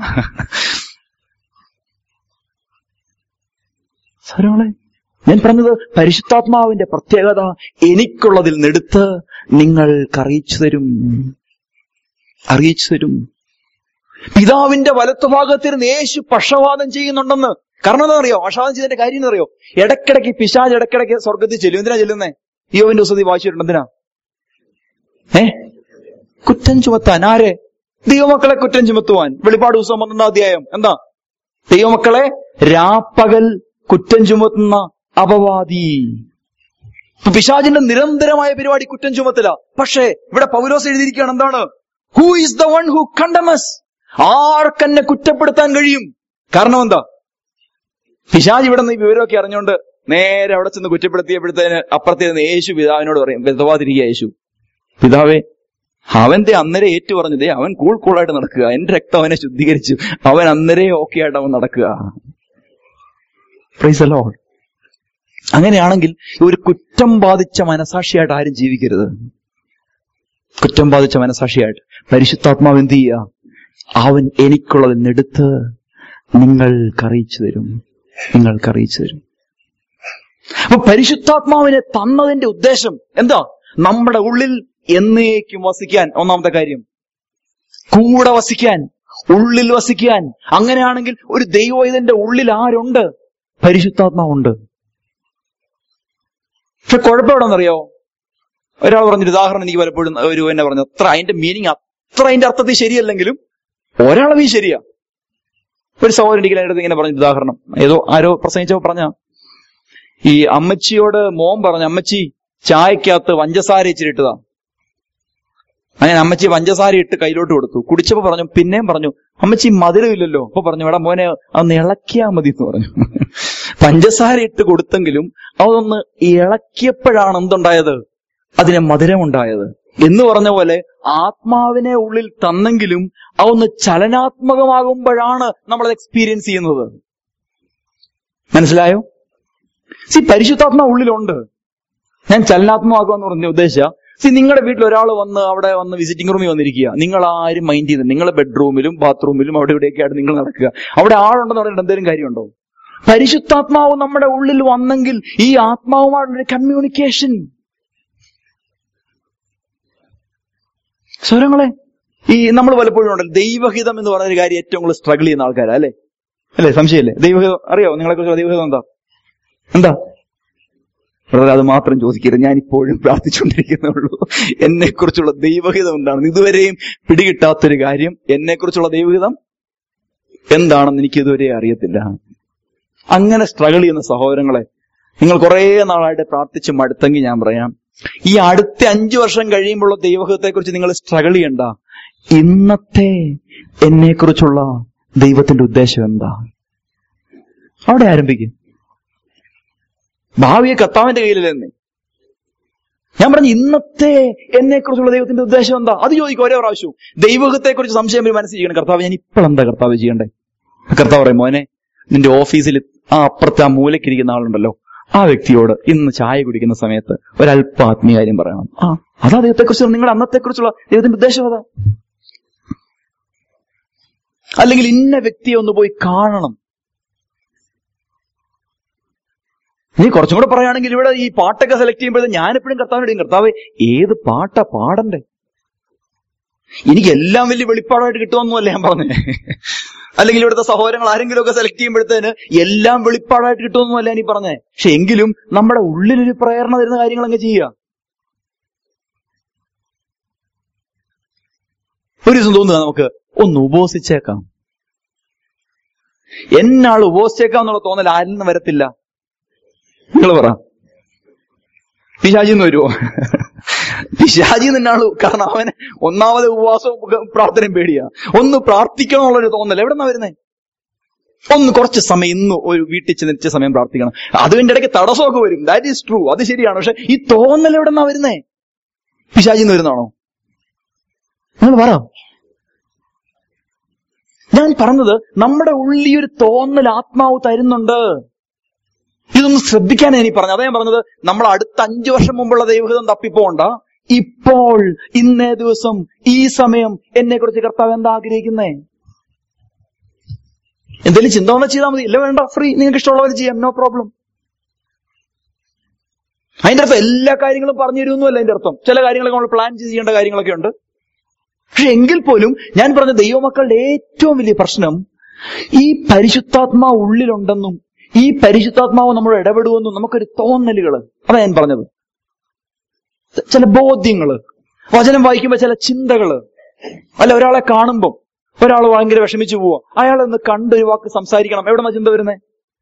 സാരങ്ങളെ, ഞാൻ പറഞ്ഞത് പരിശുദ്ധാത്മാവിന്റെ പ്രത്യേകത എനിക്കുള്ളതിൽ നിന്നെടുത്ത് നിങ്ങൾക്ക് അറിയിച്ചു തരും, അറിയിച്ചു തരും. പിതാവിന്റെ വലത്തുഭാഗത്തിരുന്ന് യേശു പക്ഷവാദം ചെയ്യുന്നുണ്ടെന്ന്. കാരണം എന്താ അറിയോ, പക്ഷവാദം ചെയ്തതിന്റെ കാര്യം എന്താ അറിയോ, ഇടയ്ക്കിടയ്ക്ക് പിശാച് ഇടയ്ക്കിടയ്ക്ക് സ്വർഗത്തിൽ ചെല്ലും. എന്തിനാ ചെല്ലുന്നേ? യോവിന്റെ പുസ്തകത്തിൽ വായിച്ചിട്ടുണ്ട്. എന്തിനാ? ഏ കുറ്റം ചുമത്താൻ. ആരെ? ദൈവമക്കളെ കുറ്റം ചുമത്തുവാൻ. വെളിപ്പാട് പുസ്തകം പന്ത്രണ്ടാം അധ്യായം എന്താ? ദൈവമക്കളെ രാപ്പകൽ കുറ്റം ചുമത്തുന്ന അപവാദി. പിശാചിന്റെ നിരന്തരമായ പരിപാടി കുറ്റം ചുമത്തല. പക്ഷേ ഇവിടെ പൗലോസ് എഴുതിയിരിക്കുകയാണ് എന്താണ്? Who is the one who condemns? ആർക്കെന്നെ കുറ്റപ്പെടുത്താൻ കഴിയും? കാരണം എന്താ? പിശാച് ഇവിടെ നിന്ന് ഈ വിവരമൊക്കെ അറിഞ്ഞുകൊണ്ട് നേരെ അവിടെ ചെന്ന് കുറ്റപ്പെടുത്തിയപ്പോഴത്തേന് അപ്പുറത്തേന്ന് യേശു പിതാവിനോട് പറയും, ബന്ധവാതിരിക്കുക യേശു, പിതാവേ അവന്റെ അന്നേരം ഏറ്റു പറഞ്ഞതേ അവൻ കൂൾ കൂളായിട്ട് നടക്കുക, എന്റെ രക്തം അവനെ ശുദ്ധീകരിച്ചു, അവൻ അന്നേരം ഓക്കെ ആയിട്ട് അവൻ നടക്കുക. Praise the lord. അങ്ങനെയാണെങ്കിൽ ഒരു കുറ്റം ബാധിച്ച മനസാക്ഷിയായിട്ട് ആരും ജീവിക്കരുത്. കുറ്റം ബാധിച്ച മനസാക്ഷിയായിട്ട് പരിശുദ്ധാത്മാവ് എന്ത് ചെയ്യുക? അവൻ എനിക്കുള്ളതിൽ നിന്നെടുത്ത് നിങ്ങൾക്കറിയിച്ചു തരും, നിങ്ങൾക്കറിയിച്ചു തരും. അപ്പൊ പരിശുദ്ധാത്മാവിനെ തന്നതിന്റെ ഉദ്ദേശം എന്താ? നമ്മുടെ ഉള്ളിൽ എന്നേക്കും വസിക്കാൻ. ഒന്നാമത്തെ കാര്യം, കൂടെ വസിക്കാൻ, ഉള്ളിൽ വസിക്കാൻ. അങ്ങനെയാണെങ്കിൽ ഒരു ദൈവം ഇതിന്റെ ഉള്ളിൽ ആരുണ്ട്? പരിശുദ്ധാത്മാവുണ്ട്. പക്ഷെ കുഴപ്പം എവിടെന്നറിയോ? ഒരാൾ പറഞ്ഞൊരു ഉദാഹരണം എനിക്ക് പലപ്പോഴും ഒരു എന്നെ പറഞ്ഞു, അത്ര അതിന്റെ മീനിങ് അത്ര അതിന്റെ അർത്ഥത്തിൽ ശരിയല്ലെങ്കിലും ഒരാളവീ ശരിയാ. ഒരു സഹോദരൻ എനിക്ക് അതിൻ്റെ അടുത്ത് ഇങ്ങനെ പറഞ്ഞ ഉദാഹരണം, ഏതോ ആരോ പ്രസംഗിച്ചോ പറഞ്ഞ, ഈ അമ്മച്ചിയോട് മോൻ പറഞ്ഞു, അമ്മച്ചി ചായക്കകത്ത് പഞ്ചസാര ഇച്ചിരിട്ടതാ. അങ്ങനെ അമ്മച്ചി പഞ്ചസാര ഇട്ട് കയ്യിലോട്ട് കൊടുത്തു. കുടിച്ചപ്പോ പറഞ്ഞു, പിന്നെയും പറഞ്ഞു, അമ്മച്ചി മധുരമില്ലല്ലോ. അപ്പൊ പറഞ്ഞു, എടാ മോനെ അതൊന്ന് ഇളക്കിയാ മതി എന്ന് പറഞ്ഞു. പഞ്ചസാര ഇട്ട് കൊടുത്തെങ്കിലും അതൊന്ന് ഇളക്കിയപ്പോഴാണ് എന്തുണ്ടായത്? അതിന് മധുരമുണ്ടായത്. എന്ന് പറഞ്ഞ പോലെ ആത്മാവിനെ ഉള്ളിൽ തന്നെങ്കിലും അതൊന്ന് ചലനാത്മകമാകുമ്പോഴാണ് നമ്മളത് എക്സ്പീരിയൻസ് ചെയ്യുന്നത്. മനസ്സിലായോ? സി പരിശുദ്ധാത്മാ ഉള്ളിലുണ്ട്. ഞാൻ ചലനാത്മകമാക്കുക എന്ന് പറഞ്ഞ ഉദ്ദേശിച്ച, സി നിങ്ങളുടെ വീട്ടിൽ ഒരാൾ വന്ന് അവിടെ വന്ന് വിസിറ്റിംഗ് റൂമിൽ വന്നിരിക്കുക, നിങ്ങൾ ആരും മൈൻഡ് ചെയ്ത് നിങ്ങളുടെ ബെഡ്റൂമിലും ബാത്റൂമിലും അവിടെ ഇവിടെയൊക്കെ ആയിട്ട് നിങ്ങൾ നടക്കുക. അവിടെ ആളുണ്ടെന്ന് പറഞ്ഞിട്ട് എന്തെങ്കിലും കാര്യമുണ്ടോ? പരിശുദ്ധാത്മാവ് നമ്മുടെ ഉള്ളിൽ വന്നെങ്കിൽ ഈ ആത്മാവുമായിട്ടുള്ളൊരു കമ്മ്യൂണിക്കേഷൻ. സ്വരങ്ങളെ, ഈ നമ്മൾ പലപ്പോഴും ഉണ്ടല്ലോ ദൈവഹിതം എന്ന് പറയുന്ന ഒരു കാര്യം ഏറ്റവും കൂടുതൽ സ്ട്രഗിൾ ചെയ്യുന്ന ആൾക്കാരാ അല്ലേ? അല്ലേ? സംശയമില്ലേ? ദൈവഹിതം അറിയാവോ? നിങ്ങളെ കുറിച്ചുള്ള ദൈവഹിതം എന്താ? എന്താ അത് മാത്രം ചോദിക്കരുത്, ഞാൻ ഇപ്പോഴും പ്രാർത്ഥിച്ചുകൊണ്ടിരിക്കുന്നുള്ളൂ. എന്നെ കുറിച്ചുള്ള ദൈവഹിതം എന്താണ്? ഇതുവരെയും പിടികിട്ടാത്തൊരു കാര്യം. എന്നെ കുറിച്ചുള്ള ദൈവഹിതം എന്താണെന്ന് എനിക്ക് ഇതുവരെ അറിയത്തില്ല. അങ്ങനെ സ്ട്രഗിൾ ചെയ്യുന്ന സഹോദരങ്ങളെ, നിങ്ങൾ കുറെ നാളായിട്ട് പ്രാർത്ഥിച്ച് മടുത്തെങ്കിൽ ഞാൻ പറയാം, ഈ അടുത്ത അഞ്ചു വർഷം കഴിയുമ്പോഴുള്ള ദൈവഹിതത്തെ കുറിച്ച് നിങ്ങൾ സ്ട്രഗിൾ ചെയ്യണ്ട. ഇന്നത്തെ എന്നെ കുറിച്ചുള്ള ദൈവത്തിന്റെ ഉദ്ദേശം എന്താ? അവിടെ ആരംഭിക്കും. ഭാവിയെ കർത്താവിന്റെ കയ്യിലല്ലേ. ഞാൻ പറഞ്ഞു, ഇന്നത്തെ എന്നെ കുറിച്ചുള്ള ദൈവത്തിന്റെ ഉദ്ദേശം എന്താ? അത് ചോദിക്കും ഓരോ പ്രാവശ്യവും. ദൈവത്തെ കുറിച്ച് സംശയം ഒരു മനസ്സിരിക്കണം, കർത്താവ് ഞാൻ ഇപ്പോഴെന്താ കർത്താവ് ചെയ്യണ്ടേ? കർത്താവ് പറയും, മോനെ നിന്റെ ഓഫീസിൽ ആ അപ്പുറത്തെ ആ മൂലക്കിരിക്കുന്ന ആളുണ്ടല്ലോ, ആ വ്യക്തിയോട് ഇന്ന് ചായ കുടിക്കുന്ന സമയത്ത് ഒരല്പ ആത്മീയകാര്യം പറയണം. ആ അതാ ദൈവത്തെക്കുറിച്ച്, നിങ്ങളുടെ അന്നത്തെ കുറിച്ചുള്ള ദൈവത്തിന്റെ ഉദ്ദേശം അതാ. അല്ലെങ്കിൽ ഇന്ന വ്യക്തിയെ ഒന്ന് പോയി കാണണം. നീ കുറച്ചും കൂടെ പറയുകയാണെങ്കിൽ ഇവിടെ ഈ പാട്ടൊക്കെ സെലക്ട് ചെയ്യുമ്പോഴേ ഞാൻ എപ്പോഴും കർത്താവിനോട്, കർത്താവ് ഏത് പാട്ടാ പാടണ്ടേ? എനിക്ക് എല്ലാം വലിയ വെളിപ്പാടായിട്ട് കിട്ടുമെന്നല്ല ഞാൻ പറഞ്ഞേ. അല്ലെങ്കിൽ ഇവിടുത്തെ സഹോദരങ്ങൾ ആരെങ്കിലും ഒക്കെ സെലക്ട് ചെയ്യുമ്പോഴത്തേന് എല്ലാം വെളിപ്പാടായിട്ട് കിട്ടുമെന്നല്ല ഞാൻ ഈ പറഞ്ഞേ. പക്ഷെ എങ്കിലും നമ്മുടെ ഉള്ളിലൊരു പ്രേരണ തരുന്ന കാര്യങ്ങൾ അങ്ങ് ചെയ്യുക. ഒരു ദിവസം തോന്നുക നമുക്ക് ഒന്ന് ഉപവസിച്ചേക്കാം, എന്നാൾ ഉപവസിച്ചേക്കാം എന്നുള്ള തോന്നൽ ആരിൽ നിന്ന് വരത്തില്ല? നിങ്ങൾ പറ, പിശാചിന്ന് വരുമോ? പിശാചി തന്നെയാളു. കാരണം അവന് ഒന്നാമത് ഉപവാസവും പ്രാർത്ഥനയും പേടിയാ. ഒന്ന് പ്രാർത്ഥിക്കണമെന്നുള്ളൊരു തോന്നൽ എവിടെ നിന്നാ വരുന്നേ? ഒന്ന് കുറച്ച് സമയം ഇന്ന് ഒരു വീട്ടിൽ ചെന്നിച്ച സമയം പ്രാർത്ഥിക്കണം. അതിന്റെ ഇടയ്ക്ക് തടസ്സമൊക്കെ വരും, ദാറ്റ് ഈസ് ട്രൂ, അത് ശരിയാണ്. പക്ഷെ ഈ തോന്നൽ എവിടെ നിന്നാ വരുന്നേ? പിശാചിന്ന് വരുന്നതാണോ? നിങ്ങൾ പറ. ഞാൻ പറഞ്ഞത് നമ്മുടെ ഉള്ളിൽ ഒരു തോന്നൽ ആത്മാവ് തരുന്നുണ്ട്. ഇതൊന്ന് ശ്രദ്ധിക്കാനാണ് എനിക്ക് പറഞ്ഞത്. അതാ ഞാൻ പറഞ്ഞത്, നമ്മൾ അടുത്ത അഞ്ചു വർഷം മുമ്പുള്ള ദൈവഹിതം തപ്പിപ്പോണ്ട. ഇപ്പോൾ ഇന്നേ ദിവസം ഈ സമയം എന്നെ കുറിച്ച് കർത്താവ് എന്താ ആഗ്രഹിക്കുന്നേ? എന്തെങ്കിലും ചിന്ത വന്നാൽ ചെയ്താൽ മതി. ഇല്ല വേണ്ട, ഫ്രീ, നിങ്ങൾക്ക് ഇഷ്ടമുള്ളവർ ചെയ്യാം, നോ പ്രോബ്ലം. അതിന്റെ അർത്ഥം എല്ലാ കാര്യങ്ങളും പറഞ്ഞു തരുമെന്നല്ല അതിന്റെ അർത്ഥം. ചില കാര്യങ്ങളൊക്കെ നമ്മൾ പ്ലാൻ ചെയ്യേണ്ട കാര്യങ്ങളൊക്കെ ഉണ്ട്. പക്ഷെ എങ്കിൽ പോലും ഞാൻ പറഞ്ഞ ദൈവമക്കളുടെ ഏറ്റവും വലിയ പ്രശ്നം ഈ പരിശുദ്ധാത്മാവ് ഉള്ളിലുണ്ടെന്നും ഈ പരിശുദ്ധാത്മാവ് നമ്മളോട് ഇടപെടുമെന്നും നമുക്കൊരു തോന്നലുകള്. അതാ ഞാൻ പറഞ്ഞത്. ചില ബോധ്യങ്ങള്, വചനം വായിക്കുമ്പോ ചില ചിന്തകള്, അല്ല ഒരാളെ കാണുമ്പം ഒരാൾ ഭയങ്കര വിഷമിച്ചു പോവാ, അയാളൊന്ന് കണ്ടൊരു വാക്ക് സംസാരിക്കണം, എവിടെ നിന്നാ ചിന്ത വരുന്നേ?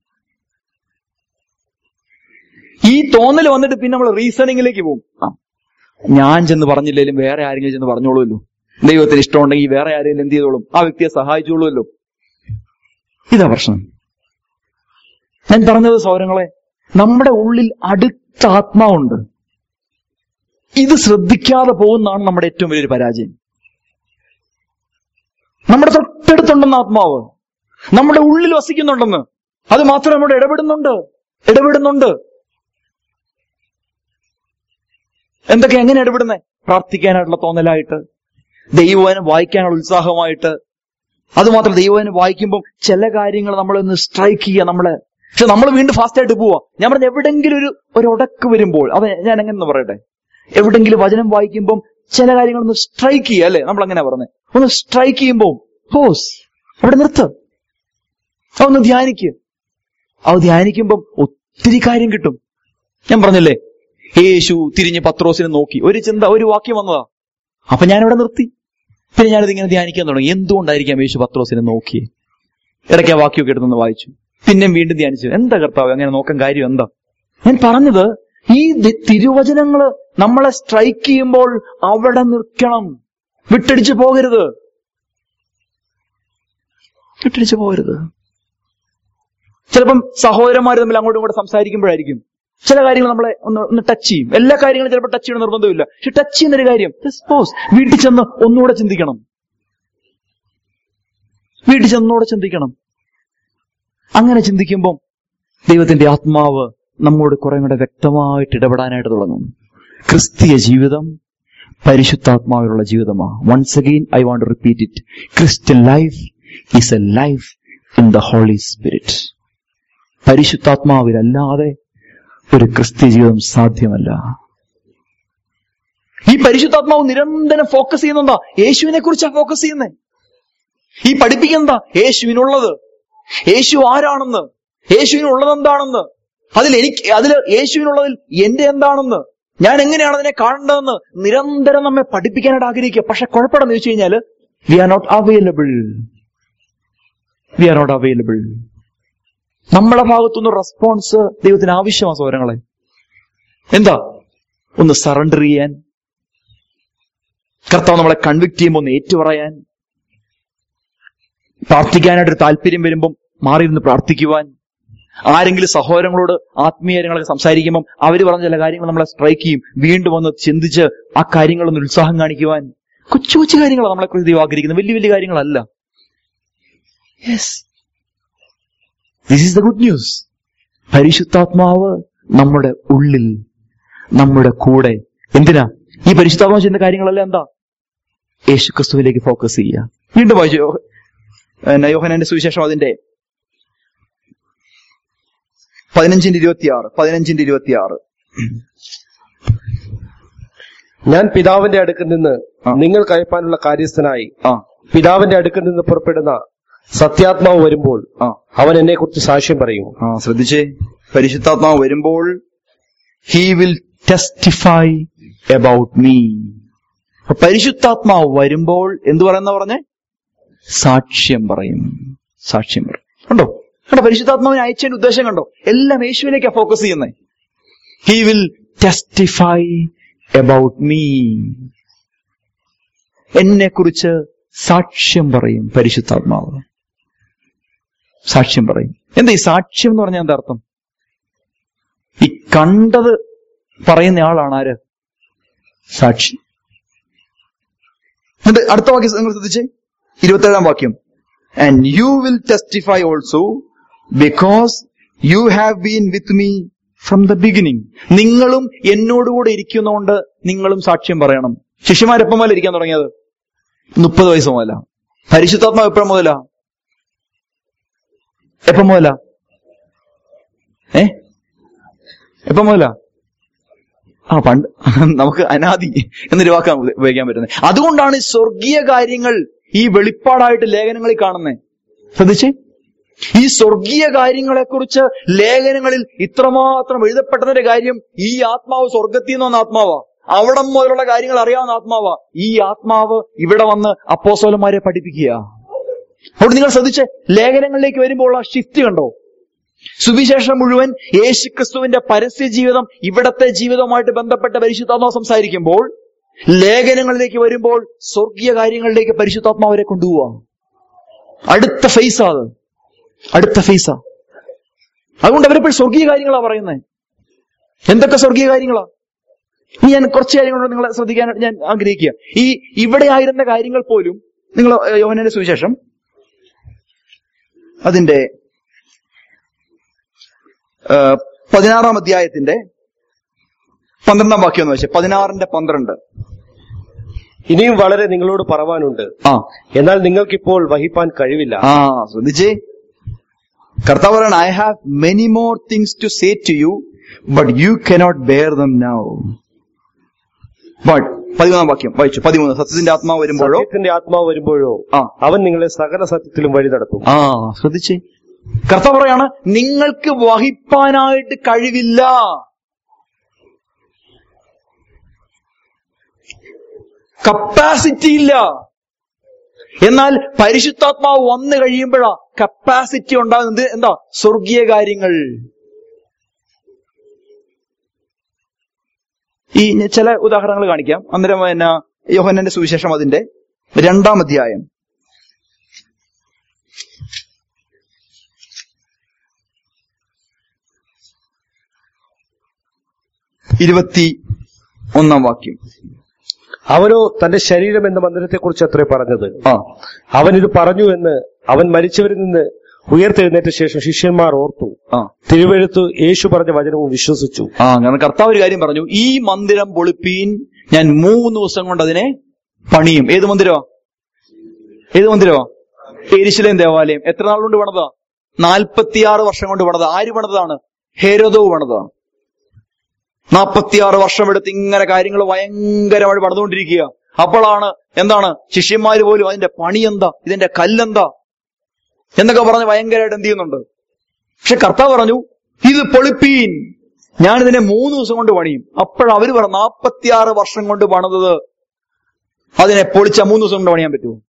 ഈ തോന്നൽ വന്നിട്ട് പിന്നെ നമ്മൾ റീസണിങ്ങിലേക്ക് പോകും. ആ ഞാൻ ചെന്ന് പറഞ്ഞില്ലെങ്കിലും വേറെ ആരെങ്കിലും ചെന്ന് പറഞ്ഞോളൂല്ലോ, ദൈവത്തിന് ഇഷ്ടമുണ്ടെങ്കിൽ വേറെ ആരെങ്കിലും എന്ത് ചെയ്തോളും, ആ വ്യക്തിയെ സഹായിച്ചോളൂല്ലോ. ഇതാ പ്രശ്നം. ഞാൻ പറഞ്ഞത് സൗരങ്ങളെ, നമ്മുടെ ഉള്ളിൽ അടുത്ത ആത്മാവുണ്ട്. ഇത് ശ്രദ്ധിക്കാതെ പോകുന്നതാണ് നമ്മുടെ ഏറ്റവും വലിയൊരു പരാജയം. നമ്മുടെ തൊട്ടടുത്തുണ്ടെന്ന് ആത്മാവ് നമ്മുടെ ഉള്ളിൽ വസിക്കുന്നുണ്ടെന്ന്, അത് മാത്രം നമ്മുടെ ഇടപെടുന്നുണ്ട് ഇടപെടുന്നുണ്ട് എന്തൊക്കെ എങ്ങനെ ഇടപെടുന്നേ? പ്രാർത്ഥിക്കാനായിട്ടുള്ള തോന്നലായിട്ട്, ദൈവവചനം വായിക്കാനുള്ള ഉത്സാഹമായിട്ട്. അതുമാത്രം ദൈവവചനം വായിക്കുമ്പോൾ ചില കാര്യങ്ങൾ നമ്മളൊന്ന് സ്ട്രൈക്ക് ചെയ്യുക നമ്മളെ. പക്ഷെ നമ്മൾ വീണ്ടും ഫാസ്റ്റ് ആയിട്ട് പോവാ. ഞാൻ പറഞ്ഞ എവിടെങ്കിലും ഒരു ഒരു ഉടക്ക് വരുമ്പോൾ, അത് ഞാൻ എങ്ങനെ പറയട്ടെ, എവിടെങ്കിലും വചനം വായിക്കുമ്പോൾ ചില കാര്യങ്ങളൊന്ന് സ്ട്രൈക്ക് ചെയ്യുക, അല്ലെ? നമ്മൾ അങ്ങനെ പറഞ്ഞത്, ഒന്ന് സ്ട്രൈക്ക് ചെയ്യുമ്പോൾ പോസ്, അവിടെ നിർത്ത്, അതൊന്ന് ധ്യാനിക്കുക. അത് ധ്യാനിക്കുമ്പം ഒത്തിരി കാര്യം കിട്ടും. ഞാൻ പറഞ്ഞില്ലേ, യേശു തിരിഞ്ഞ് പത്രോസിനെ നോക്കി, ഒരു ചിന്ത, ഒരു വാക്യം വന്നതാ. അപ്പൊ ഞാനിവിടെ നിർത്തി. പിന്നെ ഞാനിത് ഇങ്ങനെ ധ്യാനിക്കാൻ തുടങ്ങി. എന്തുകൊണ്ടായിരിക്കാം യേശു പത്രോസിനെ നോക്കി? ഇടയ്ക്ക് ആ വാക്യമൊക്കെ എടുത്തൊന്ന് വായിച്ചു, പിന്നെ വീണ്ടും ധ്യാനിച്ചു. എന്താ കർത്താവ് അങ്ങനെ നോക്കാൻ കാര്യം എന്താ? ഞാൻ പറഞ്ഞത്, ഈ തിരുവചനങ്ങള് നമ്മളെ സ്ട്രൈക്ക് ചെയ്യുമ്പോൾ അവിടെ നിൽക്കണം, വിട്ടടിച്ചു പോകരുത്, വിട്ടടിച്ചു പോകരുത്. ചിലപ്പം സഹോദരന്മാർ തമ്മിൽ അങ്ങോട്ടും ഇങ്ങോട്ടും സംസാരിക്കുമ്പോഴായിരിക്കും ചില കാര്യങ്ങൾ നമ്മളെ ഒന്ന് ഒന്ന് ടച്ച് ചെയ്യും. എല്ലാ കാര്യങ്ങളും ചിലപ്പോൾ ടച്ച് ചെയ്യണം നിർബന്ധമില്ല. പക്ഷെ ടച്ച് ചെയ്യുന്നൊരു കാര്യം സപ്പോസ് വീട്ടിൽ ചെന്ന് ഒന്നുകൂടെ ചിന്തിക്കണം, വീട്ടിൽ ചെന്നൂടെ ചിന്തിക്കണം. അങ്ങനെ ചിന്തിക്കുമ്പം ദൈവത്തിന്റെ ആത്മാവ് നമ്മോട് കുറെ കൂടെ വ്യക്തമായിട്ട് ഇടപെടാനായിട്ട് തുടങ്ങും. ക്രിസ്തീയ ജീവിതം പരിശുദ്ധാത്മാവിലുള്ള ജീവിതമാണ്. Once again I want to repeat it. Christian life is a life in the holy spirit. പരിശുദ്ധാത്മാവിലല്ലാതെ ഒരു ക്രിസ്തീയ ജീവിതം സാധ്യമല്ല. ഈ പരിശുദ്ധാത്മാവ് നിരന്തരം ഫോക്കസ് ചെയ്യുന്നെന്താ? യേശുവിനെ കുറിച്ചാണ് ഫോക്കസ് ചെയ്യുന്നത്. ഈ പഠിപ്പിക്കുന്നതാ യേശുവിനുള്ളത്, യേശു ആരാണെന്ന്, യേശുവിനുള്ളത് എന്താണെന്ന്, അതിൽ എനിക്ക് അതിൽ യേശുവിനുള്ളതിൽ എന്റെ എന്താണെന്ന്, ഞാൻ എങ്ങനെയാണ് അതിനെ കാണേണ്ടതെന്ന് നിരന്തരം നമ്മെ പഠിപ്പിക്കാനായിട്ട് ആഗ്രഹിക്കുക. പക്ഷെ കുഴപ്പമെന്ന് ചോദിച്ചു കഴിഞ്ഞാൽ we are not available we are not available നമ്മളെ ഭാഗത്തുനിന്ന് റെസ്പോൺസ് ദൈവത്തിന് ആവശ്യമാണ് സഹോദരങ്ങളെ. എന്താ? ഒന്ന് സറണ്ടർ ചെയ്യാൻ, കർത്താവ് നമ്മളെ കൺവിക്ട് ചെയ്യുമ്പോൾ ഒന്ന് ഏറ്റുപറയാൻ, പ്രാർത്ഥിക്കാനായിട്ടൊരു താല്പര്യം വരുമ്പം മാറിയിരുന്ന് പ്രാർത്ഥിക്കുവാൻ, ആരെങ്കിലും സഹോദരങ്ങളോട് ആത്മീയ കാര്യങ്ങളൊക്കെ സംസാരിക്കുമ്പം അവര് പറഞ്ഞ ചില കാര്യങ്ങൾ നമ്മളെ സ്ട്രൈക്ക് ചെയ്യും, വീണ്ടും വന്ന് ചിന്തിച്ച് ആ കാര്യങ്ങളൊന്ന് ഉത്സാഹം കാണിക്കുവാൻ. കൊച്ചു കൊച്ചു കാര്യങ്ങളാണ് നമ്മളെ കുറിച്ച് ദൈവം ആഗ്രഹിക്കുന്നത്, വലിയ വലിയ കാര്യങ്ങളല്ല. Yes, this is the good news. പരിശുദ്ധാത്മാവ് നമ്മുടെ ഉള്ളിൽ, നമ്മുടെ കൂടെ. എന്തിനാ ഈ പരിശുദ്ധാത്മാവ് ചെയ്യുന്ന കാര്യങ്ങളെല്ലാം? എന്താ? യേശു ക്രിസ്തുവിലേക്ക് ഫോക്കസ് ചെയ്യുക. വീണ്ടും വായിച്ചു യോഹന്നാന്റെ സുവിശേഷം അതിന്റെ പതിനഞ്ചിന്റെ ഇരുപത്തിയാറ് പതിനഞ്ചിന്റെ ഇരുപത്തിയാറ് ഞാൻ പിതാവിന്റെ അടുക്കൽ നിന്ന് നിങ്ങൾക്ക് അയപ്പാനുള്ള കാര്യസ്ഥനായി പിതാവിന്റെ അടുക്കൽ നിന്ന് പുറപ്പെടുന്ന സത്യാത്മാവ് വരുമ്പോൾ അവൻ എന്നെ കുറിച്ച് സാക്ഷ്യം പറയും. ആ ശ്രദ്ധിച്ചേ, പരിശുദ്ധാത്മാവ് വരുമ്പോൾ he will testify about me. പരിശുദ്ധാത്മാവ് വരുമ്പോൾ എന്തു പറയുന്ന പറഞ്ഞേ? സാക്ഷ്യം പറയും. സാക്ഷ്യം പറയും. കണ്ടോ കണ്ടോ പരിശുദ്ധാത്മാവിനെ അയച്ചതിന്റെ ഉദ്ദേശം കണ്ടോ? എല്ലാം യേശുവിലേക്കാണ് ഫോക്കസ് ചെയ്യുന്നത്. He will testify about me. എന്നെ കുറിച്ച് സാക്ഷ്യം പറയും പരിശുദ്ധാത്മാവ്. സാക്ഷ്യം പറയും. എന്താ ഈ സാക്ഷ്യം എന്ന് പറഞ്ഞാൽ എന്താ അർത്ഥം? ഈ കണ്ടത് പറയുന്ന ആളാണ് ആര്? സാക്ഷി. എന്നിട്ട് അടുത്ത വാക്യം നിങ്ങൾ ശ്രദ്ധിച്ചേ, ഇരുപത്തേഴാം വാക്യം. and you will testify also, because you have been with me from the beginning. നിങ്ങളും എന്നോടുകൂടെ ഇരിക്കുന്നതുകൊണ്ട് നിങ്ങളും സാക്ഷ്യം പറയണം. ശിഷ്യന്മാരെപ്പം മുതൽ ഇരിക്കാൻ തുടങ്ങിയത്? മുപ്പത് വയസ്സ് മുതലാ. പരിശുദ്ധാത്മാവ് എപ്പോഴും മുതലാ? എപ്പം മുതലാ? ഏ എപ്പം മുതലാ? ആ പണ്ട് നമുക്ക് അനാദി എന്നൊരു വാക്കാണ് ഉപയോഗിക്കാൻ പറ്റുന്നത്. അതുകൊണ്ടാണ് സ്വർഗീയ കാര്യങ്ങൾ ഈ വെളിപ്പാടായിട്ട് ലേഖനങ്ങളിൽ കാണുന്നത്. ശ്രദ്ധിച്ചേ, ഈ സ്വർഗീയ കാര്യങ്ങളെക്കുറിച്ച് ലേഖനങ്ങളിൽ ഇത്രമാത്രം എഴുതപ്പെട്ടതിന്റെ കാര്യം ഈ ആത്മാവ് സ്വർഗത്തിൽ നിന്ന് വന്ന ആത്മാവാ. അവിടെ മുതലുള്ള കാര്യങ്ങൾ അറിയാവുന്ന ആത്മാവാ. ഈ ആത്മാവ് ഇവിടെ വന്ന് അപ്പോസ്തലന്മാരെ പഠിപ്പിക്കുക. അതുകൊണ്ട് നിങ്ങൾ ശ്രദ്ധിച്ച് ലേഖനങ്ങളിലേക്ക് വരുമ്പോൾ ആ ഷിഫ്റ്റ് കണ്ടോ? സുവിശേഷം മുഴുവൻ യേശുക്രിസ്തുവിന്റെ പരസ്യ ജീവിതം ഇവിടത്തെ ജീവിതവുമായിട്ട് ബന്ധപ്പെട്ട പരിശുദ്ധാത്മാവ് സംസാരിക്കുമ്പോൾ, ലേഖനങ്ങളിലേക്ക് വരുമ്പോൾ സ്വർഗീയ കാര്യങ്ങളിലേക്ക് പരിശുദ്ധാത്മാവരെ കൊണ്ടുപോവാ. അടുത്ത ഫേസാ അത്, അടുത്ത ഫേസാ. അതുകൊണ്ട് അവരെപ്പോഴും സ്വർഗീയ കാര്യങ്ങളാ പറയുന്നത്. എന്തൊക്കെ സ്വർഗീയ കാര്യങ്ങളാ? ഇനി ഞാൻ കുറച്ച് കാര്യങ്ങളോട് നിങ്ങളെ ശ്രദ്ധിക്കാൻ ഞാൻ ആഗ്രഹിക്കുക. ഈ ഇവിടെ ആയിരുന്ന കാര്യങ്ങൾ പോലും നിങ്ങൾ യോഹന്നാന്റെ സുവിശേഷം അതിന്റെ പതിനാറാം അധ്യായത്തിന്റെ പന്ത്രണ്ടാം വാക്യം എന്ന് വെച്ചാൽ പതിനാറിന്റെ പന്ത്രണ്ട്. ഇനിയും വളരെ നിങ്ങളോട് പറവാനുണ്ട്, ആ എന്നാൽ നിങ്ങൾക്കിപ്പോൾ വഹിപ്പാൻ കഴിവില്ല. ആ ശ്രദ്ധിച്ചേ, കർത്താവ് പറയാണ്, I have many more things to say to you, but you cannot bear them now. But പതിമൂന്നാം വാക്യം വായിച്ചു. പതിമൂന്ന്, സത്യത്തിന്റെ ആത്മാവ് വരുമ്പോഴോ സത്യത്തിന്റെ ആത്മാവ് വരുമ്പോഴോ ആ അവൻ നിങ്ങളെ സകല സത്യത്തിലും വഴി നടത്തും. ആ ശ്രദ്ധിച്ചേ, കർത്താവ് പറയാണ്, നിങ്ങൾക്ക് വഹിപ്പാനായിട്ട് കഴിവില്ല. കപ്പാസിറ്റി ഇല്ല. എന്നാൽ പരിശുദ്ധാത്മാവ് വന്നു കഴിയുമ്പോഴാ കപ്പാസിറ്റി ഉണ്ടാകുന്നത്. എന്താ? സ്വർഗീയ കാര്യങ്ങൾ. ഈ ചില ഉദാഹരണങ്ങൾ കാണിക്കാം. അന്നേരം പിന്നെ യോഹന്നാന്റെ സുവിശേഷം അതിന്റെ രണ്ടാം അധ്യായം ഇരുപത്തി ഒന്നാം വാക്യം. അവനോ തന്റെ ശരീരം എന്ന മന്ദിരത്തെക്കുറിച്ച് അത്രേ പറഞ്ഞത്. ആ അവൻ ഇത് പറഞ്ഞു എന്ന് അവൻ മരിച്ചവരിൽ നിന്ന് ഉയർത്തെഴുന്നേറ്റ ശേഷം ശിഷ്യന്മാർ ഓർത്തു. ആ തിരുവെഴുത്ത് യേശു പറഞ്ഞ വചനവും വിശ്വസിച്ചു. ആ കാരണം കർത്താവ് ഒരു കാര്യം പറഞ്ഞു, ഈ മന്ദിരം പൊളിപ്പീൻ, ഞാൻ മൂന്ന് ദിവസം കൊണ്ട് അതിനെ പണിയും. ഏത് മന്ദിരമാ? ഏത് മന്ദിരമാ? യെരൂശലേം ദേവാലയം. എത്ര നാൾ കൊണ്ട് പണിതാ? നാൽപ്പത്തിയാറ് വർഷം കൊണ്ട് പണിതാ. ആര് പണിതാണ്? ഹെരോദാവ് പണിതാ. നാൽപ്പത്തിയാറ് വർഷം എടുത്ത് ഇങ്ങനെ കാര്യങ്ങൾ ഭയങ്കരമായിട്ട് പണിതുകൊണ്ടിരിക്കുക. അപ്പോഴാണ് എന്താണ് ശിഷ്യന്മാര് പോലും അതിന്റെ പണി എന്താ, ഇതിന്റെ കല്ലെന്താ എന്നൊക്കെ പറഞ്ഞ് ഭയങ്കരമായിട്ട് എന്ത് ചെയ്യുന്നുണ്ട്. പക്ഷെ കർത്താവ് പറഞ്ഞു, ഇത് പൊളിപ്പീൻ, ഞാനിതിനെ മൂന്ന് ദിവസം കൊണ്ട് പണിയും. അപ്പോഴവര് പറഞ്ഞു, നാൽപ്പത്തിയാറ് വർഷം കൊണ്ട് പണിതത് അതിനെ പൊളിച്ച മൂന്ന് ദിവസം കൊണ്ട് പണിയാൻ പറ്റുമോ?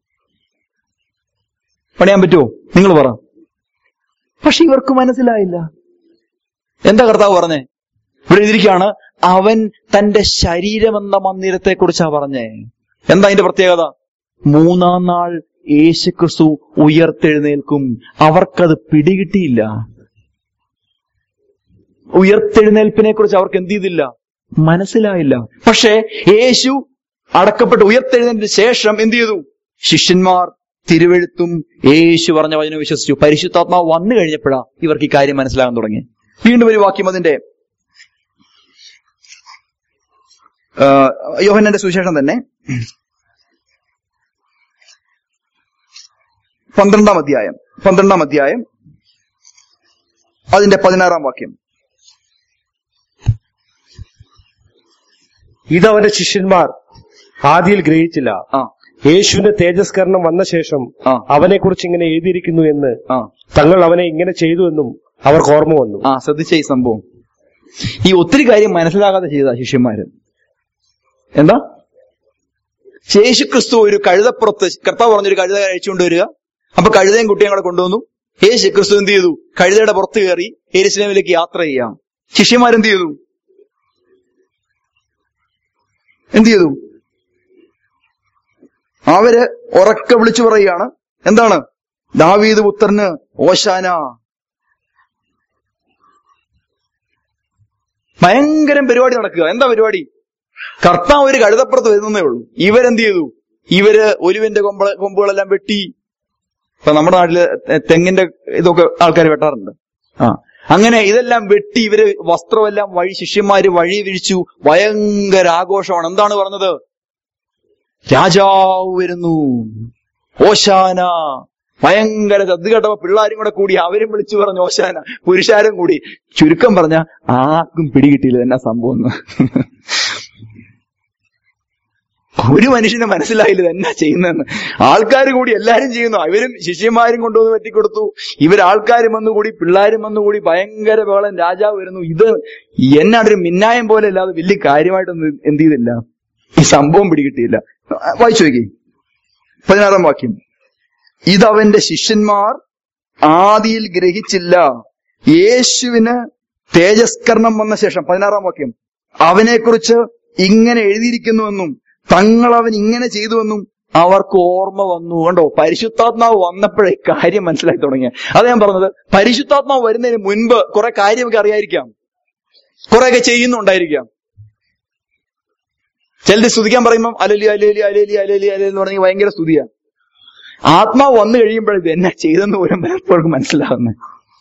പണിയാൻ പറ്റുമോ? നിങ്ങൾ പറ. പക്ഷെ ഇവർക്ക് മനസ്സിലായില്ല. എന്താ കർത്താവ് പറഞ്ഞേ? ഇവിടെ എഴുതിയിരിക്കുകയാണ്, അവൻ തന്റെ ശരീരമെന്ന മന്ദിരത്തെ കുറിച്ചാ പറഞ്ഞേ. എന്താ അതിന്റെ പ്രത്യേകത? മൂന്നാം നാൾ യേശുക്രിസ്തു ഉയർത്തെഴുന്നേൽക്കും. അവർക്കത് പിടികിട്ടിയില്ല. ഉയർത്തെഴുന്നേൽപ്പിനെ കുറിച്ച് അവർക്ക് എന്ത് ചെയ്തില്ല? മനസ്സിലായില്ല. പക്ഷേ യേശു അടക്കപ്പെട്ട് ഉയർത്തെഴുന്നേൽപ്പിന് ശേഷം എന്ത് ചെയ്തു? ശിഷ്യന്മാർ തിരുവെഴുത്തും യേശു പറഞ്ഞ വചനം വിശ്വസിച്ചു. പരിശുദ്ധാത്മാവ് വന്നു കഴിഞ്ഞപ്പോഴാ ഇവർക്ക് ഈ കാര്യം മനസ്സിലാകാൻ തുടങ്ങി. വീണ്ടും ഒരു വാക്യം അതിന്റെ യോഹന്നാന്റെ സുവിശേഷം തന്നെ പന്ത്രണ്ടാം അധ്യായം പന്ത്രണ്ടാം അധ്യായം അതിന്റെ പതിനാറാം വാക്യം. ഇതവന്റെ ശിഷ്യന്മാർ ആദിയിൽ ഗ്രഹിച്ചില്ല. ആ യേശുവിന്റെ തേജസ്കരണം വന്ന ശേഷം ആ അവനെ കുറിച്ച് ഇങ്ങനെ എഴുതിയിരിക്കുന്നു എന്ന് ആ തങ്ങൾ അവനെ ഇങ്ങനെ ചെയ്തു എന്നും അവർക്ക് ഓർമ്മ വന്നു. ആ ശ്രദ്ധിച്ച ഈ സംഭവം, ഈ ഒത്തിരി കാര്യം മനസ്സിലാകാതെ ചെയ്ത ശിഷ്യന്മാര്. എന്താ? യേശുക്രിസ്തു ഒരു കഴുതപ്പുറത്ത്, കർത്താവ് പറഞ്ഞൊരു കഴുത കഴിച്ചുകൊണ്ട് വരിക. അപ്പൊ കഴുതയും കുട്ടിയും കൂടെ കൊണ്ടുവന്നു. യേശുക്രിസ്തു എന്ത് ചെയ്തു? കഴുതയുടെ പുറത്ത് കയറി യെരൂശലേമിലേക്ക് യാത്ര ചെയ്യാം. ശിഷ്യന്മാരെന്ത് ചെയ്തു? എന്ത് ചെയ്തു? അവര് ഉറക്കെ വിളിച്ചു പറയുകയാണ്. എന്താണ്? ദാവീദ് പുത്രന് ഓശാന. ഭയങ്കരം പരിപാടി നടക്കുക. എന്താ പരിപാടി? കർത്താവ് ഒരു കഴുതപ്പുറത്ത് വരുന്നേ ഉള്ളൂ. ഇവരെന്ത് ചെയ്തു? ഇവര് ഒലിവിന്റെ കൊമ്പ കൊമ്പുകളെല്ലാം വെട്ടി ഇപ്പൊ നമ്മുടെ നാട്ടില് തെങ്ങിന്റെ ഇതൊക്കെ ആൾക്കാർ വെട്ടാറുണ്ട്. ആ അങ്ങനെ ഇതെല്ലാം വെട്ടി ഇവര് വസ്ത്രമെല്ലാം വഴി ശിഷ്യന്മാര് വഴി വിരിച്ചു. ഭയങ്കര ആഘോഷമാണ്. എന്താണ് പറഞ്ഞത്? രാജാവ് വരുന്നു, ഓശാന. ഭയങ്കര ശ്രദ്ധ കേട്ടപ്പോ പിള്ളേരും കൂടെ കൂടി അവരും വിളിച്ചു പറഞ്ഞു ഓശാന. പുരുഷാരും കൂടി. ചുരുക്കം പറഞ്ഞ ആർക്കും പിടികിട്ടിയില്ല എന്നാ സംഭവം. ഒരു മനുഷ്യന് മനസ്സിലായില്ല എന്നാ ചെയ്യുന്നതെന്ന്. ആൾക്കാർ കൂടി എല്ലാരും ചെയ്യുന്നു. ഇവരും ശിഷ്യന്മാരും കൊണ്ടുവന്ന് പറ്റിക്കൊടുത്തു. ഇവരാൾക്കാരും വന്നുകൂടി, പിള്ളേരും വന്നുകൂടി. ഭയങ്കര ബഹളം. രാജാവ് വരുന്നു. ഇത് എന്നാടൊരു മിന്നായം പോലെ അല്ലാതെ വലിയ കാര്യമായിട്ടൊന്നും എന്ത് ചെയ്തില്ല, ഈ സംഭവം പിടികിട്ടിയില്ല. വായിച്ചു നോക്കി പതിനാറാം വാക്യം. ഇതവന്റെ ശിഷ്യന്മാർ ആദിയിൽ ഗ്രഹിച്ചില്ല. യേശുവിന് തേജസ്കരണം വന്ന ശേഷം പതിനാറാം വാക്യം, അവനെക്കുറിച്ച് ഇങ്ങനെ എഴുതിയിരിക്കുന്നുവെന്നും തങ്ങൾ അവൻ ഇങ്ങനെ ചെയ്തുവെന്നും അവർക്ക് ഓർമ്മ വന്നു. കണ്ടോ, പരിശുദ്ധാത്മാവ് വന്നപ്പോഴേ കാര്യം മനസ്സിലാക്കി തുടങ്ങിയ. അത് ഞാൻ പറഞ്ഞത്, പരിശുദ്ധാത്മാവ് വരുന്നതിന് മുൻപ് കുറെ കാര്യമൊക്കെ അറിയാതിരിക്കാം, കുറെയൊക്കെ ചെയ്യുന്നുണ്ടായിരിക്കാം. ചിലര് സ്തുതിക്കാൻ പറയുമ്പോൾ അലലി അലേലി അലേലി അലേലി അലേലി എന്ന് പറഞ്ഞെങ്കിൽ ഭയങ്കര സ്തുതിയാ. ആത്മാവ് വന്നു കഴിയുമ്പോഴത് എന്നാ ചെയ്തെന്ന് പോലും പലപ്പോഴും മനസ്സിലാവുന്നത്.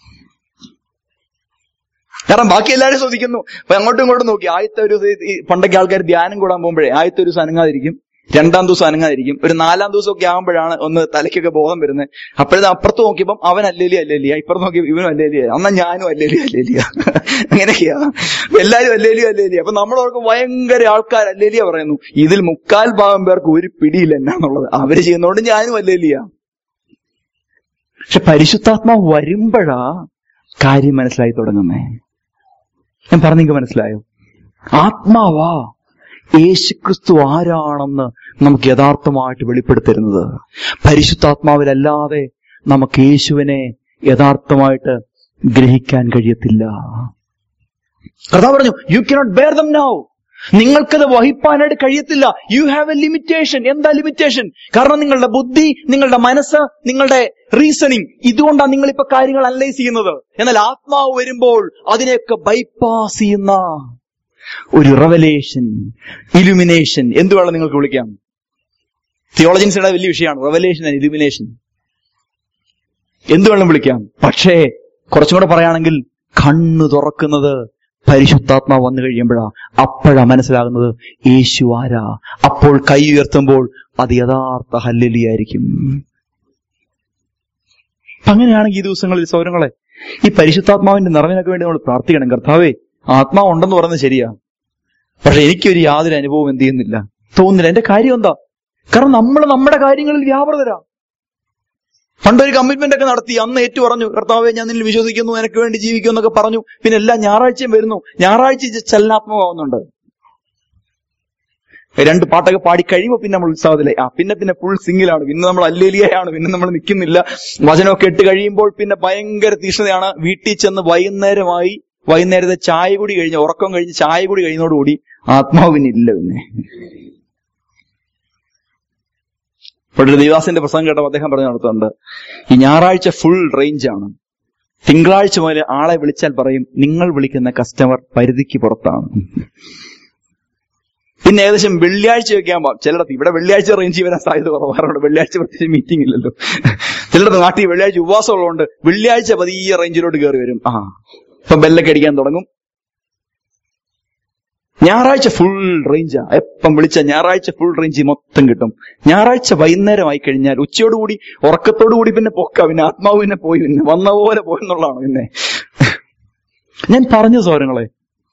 കാരണം ബാക്കി എല്ലാവരും ശ്രദ്ധിക്കുന്നു. അപ്പൊ അങ്ങോട്ടും ഇങ്ങോട്ടും നോക്കി. ആദ്യത്തെ ഒരു പണ്ടൊക്കെ ആൾക്കാർ ധ്യാനം കൂടാൻ പോകുമ്പോഴേ ആദ്യത്തെ ഒരു ദിവസം അനങ്ങാതിരിക്കും, രണ്ടാം ദിവസം അനങ്ങാതിരിക്കും, ഒരു നാലാം ദിവസം ഒക്കെ ആകുമ്പോഴാണ് ഒന്ന് തലയ്ക്കൊക്കെ ബോധം വരുന്നത്. അപ്പോഴത്തെ അപ്പുറത്ത് നോക്കിയപ്പം അവൻ അല്ലേലി അല്ലേലിയ, ഇപ്പുറത്ത് നോക്കിയപ്പോൾ ഇവനും അല്ലേലിയ, എന്നാ ഞാനും അല്ലേലി അല്ലേലിയ. അങ്ങനെയൊക്കെയാ എല്ലാരും അല്ലേലി അല്ലേലിയ. അപ്പൊ നമ്മളവർക്ക് ഭയങ്കര ആൾക്കാർ അല്ലേലിയ പറയുന്നു. ഇതിൽ മുക്കാൽ ഭാഗം പേർക്ക് ഒരു പിടിയില്ല എന്നാന്നുള്ളത്. അവര് ചെയ്യുന്നതുകൊണ്ട് ഞാനും അല്ലേലിയ. പക്ഷെ പരിശുദ്ധാത്മാവ് വരുമ്പോഴാ കാര്യം മനസ്സിലായി തുടങ്ങുന്നേ. ഞാൻ പറഞ്ഞെങ്കിൽ മനസ്സിലായോ? ആത്മാവാ യേശുക്രിസ്തു ആരാണെന്ന് നമുക്ക് യഥാർത്ഥമായിട്ട് വെളിപ്പെടുത്തരുന്നത്. പരിശുദ്ധാത്മാവിലല്ലാതെ നമുക്ക് യേശുവിനെ യഥാർത്ഥമായിട്ട് ഗ്രഹിക്കാൻ കഴിയത്തില്ല. കർത്താവ് പറഞ്ഞു, you cannot bear them now. നിങ്ങൾക്കത് വഹിപ്പാനായിട്ട് കഴിയത്തില്ല. You have a limitation. എന്താ ലിമിറ്റേഷൻ? കാരണം നിങ്ങളുടെ ബുദ്ധി, നിങ്ങളുടെ മനസ്സ്, നിങ്ങളുടെ റീസണിങ്, ഇതുകൊണ്ടാണ് നിങ്ങളിപ്പോ കാര്യങ്ങൾ അനലൈസ് ചെയ്യുന്നത്. എന്നാൽ ആത്മാവ് വരുമ്പോൾ അതിനെയൊക്കെ ബൈപ്പാസ് ചെയ്യുന്ന ഒരു റെവലേഷൻ, ഇലുമിനേഷൻ, എന്ത് വേണം നിങ്ങൾക്ക് വിളിക്കാം. തിയോളജിൻസിന്റെ വലിയ വിഷയമാണ് റെവലേഷൻ ആൻഡ് ഇലുമിനേഷൻ. എന്ത് വേണം വിളിക്കാം. പക്ഷേ കുറച്ചും കൂടെ പറയുകയാണെങ്കിൽ കണ്ണു തുറക്കുന്നത് പരിശുദ്ധാത്മാവ് വന്നു കഴിയുമ്പോഴാ. അപ്പോഴാ മനസ്സിലാകുന്നത് യേശു ആരാ. അപ്പോൾ കൈ ഉയർത്തുമ്പോൾ അത് യഥാർത്ഥ ഹല്ലേലൂയായിരിക്കും. അങ്ങനെയാണെങ്കിൽ ഈ ദിവസങ്ങളിൽ സൗരങ്ങളെ ഈ പരിശുദ്ധാത്മാവിന്റെ നിറവിനൊക്കെ വേണ്ടി നമ്മൾ പ്രാർത്ഥിക്കണം. കർത്താവേ, ആത്മാവ് ഉണ്ടെന്ന് പറയുന്നത് ശരിയാ, പക്ഷെ എനിക്കൊരു യാതൊരു അനുഭവം എന്ത് ചെയ്യുന്നില്ല, തോന്നുന്നില്ല. എന്റെ കാര്യം എന്താ? കാരണം നമ്മൾ നമ്മുടെ കാര്യങ്ങളിൽ വ്യാപൃതരാ. പണ്ടൊരു കമ്മിറ്റ്മെന്റ് ഒക്കെ നടത്തി, അന്ന് ഏറ്റു പറഞ്ഞു, കർത്താവെ ഞാൻ നിന്നിൽ വിശ്വസിക്കുന്നു, എനിക്ക് വേണ്ടി ജീവിക്കും എന്നൊക്കെ പറഞ്ഞു. പിന്നെ എല്ലാ ഞായറാഴ്ചയും വരുന്നു. ഞായറാഴ്ച ചലനാത്മകമാവുന്നുണ്ട്. രണ്ട് പാട്ടൊക്കെ പാടി കഴിയുമ്പോൾ പിന്നെ നമ്മൾ ഉത്സാഹത്തിലെ ആ പിന്നെ പിന്നെ ഫുൾ സിംഗിലാണ്. പിന്നെ നമ്മൾ അല്ലേലിയാണ്. പിന്നെ നമ്മൾ നിൽക്കുന്നില്ല. വചനമൊക്കെ ഇട്ട് കഴിയുമ്പോൾ പിന്നെ ഭയങ്കര തീഷ്ണതയാണ്. വീട്ടിൽ ചെന്ന് വൈകുന്നേരമായി, വൈകുന്നേരത്തെ ചായ കൂടി കഴിഞ്ഞ്, ഉറക്കം കഴിഞ്ഞ് ചായ കൂടി കഴിയുന്നതോടുകൂടി ആത്മാവ് പിന്നെ ഇല്ല. പിന്നെ ഇവിടെ ദേവാസിന്റെ പ്രസംഗം കേട്ടപ്പോൾ അദ്ദേഹം പറഞ്ഞു നടത്തുന്നുണ്ട്, ഈ ഞായറാഴ്ച ഫുൾ റേഞ്ചാണ്. തിങ്കളാഴ്ച മുതൽ ആളെ വിളിച്ചാൽ പറയും, നിങ്ങൾ വിളിക്കുന്ന കസ്റ്റമർ പരിധിക്ക് പുറത്താണ്. പിന്നെ ഏകദേശം വെള്ളിയാഴ്ചയൊക്കെ ആകുമ്പോൾ ചിലടത്ത്, ഇവിടെ വെള്ളിയാഴ്ച റേഞ്ച് വരാൻ സാധ്യത കുറവാറുണ്ട്. വെള്ളിയാഴ്ച പ്രത്യേകിച്ച് മീറ്റിംഗ് ഇല്ലല്ലോ. ചിലടത്ത് നാട്ടിൽ വെള്ളിയാഴ്ച ഉപവാസം ഉള്ളതുകൊണ്ട് വെള്ളിയാഴ്ച പതിയെ റേഞ്ചിലോട്ട് കയറി വരും. ആ ഇപ്പം ബെല്ലൊക്കെ അടിക്കാൻ തുടങ്ങും. ഞായറാഴ്ച ഫുൾ റേഞ്ചാ. എപ്പം വിളിച്ച ഞായറാഴ്ച ഫുൾ റേഞ്ച് മൊത്തം കിട്ടും. ഞായറാഴ്ച വൈകുന്നേരം ആയി കഴിഞ്ഞാൽ ഉച്ചയോടുകൂടി ഉറക്കത്തോടുകൂടി പിന്നെ പൊക്ക, പിന്നെ ആത്മാവ് പിന്നെ പോയി, പിന്നെ വന്ന പോലെ പോയെന്നുള്ളതാണ്. പിന്നെ ഞാൻ പറഞ്ഞ സൗരങ്ങളെ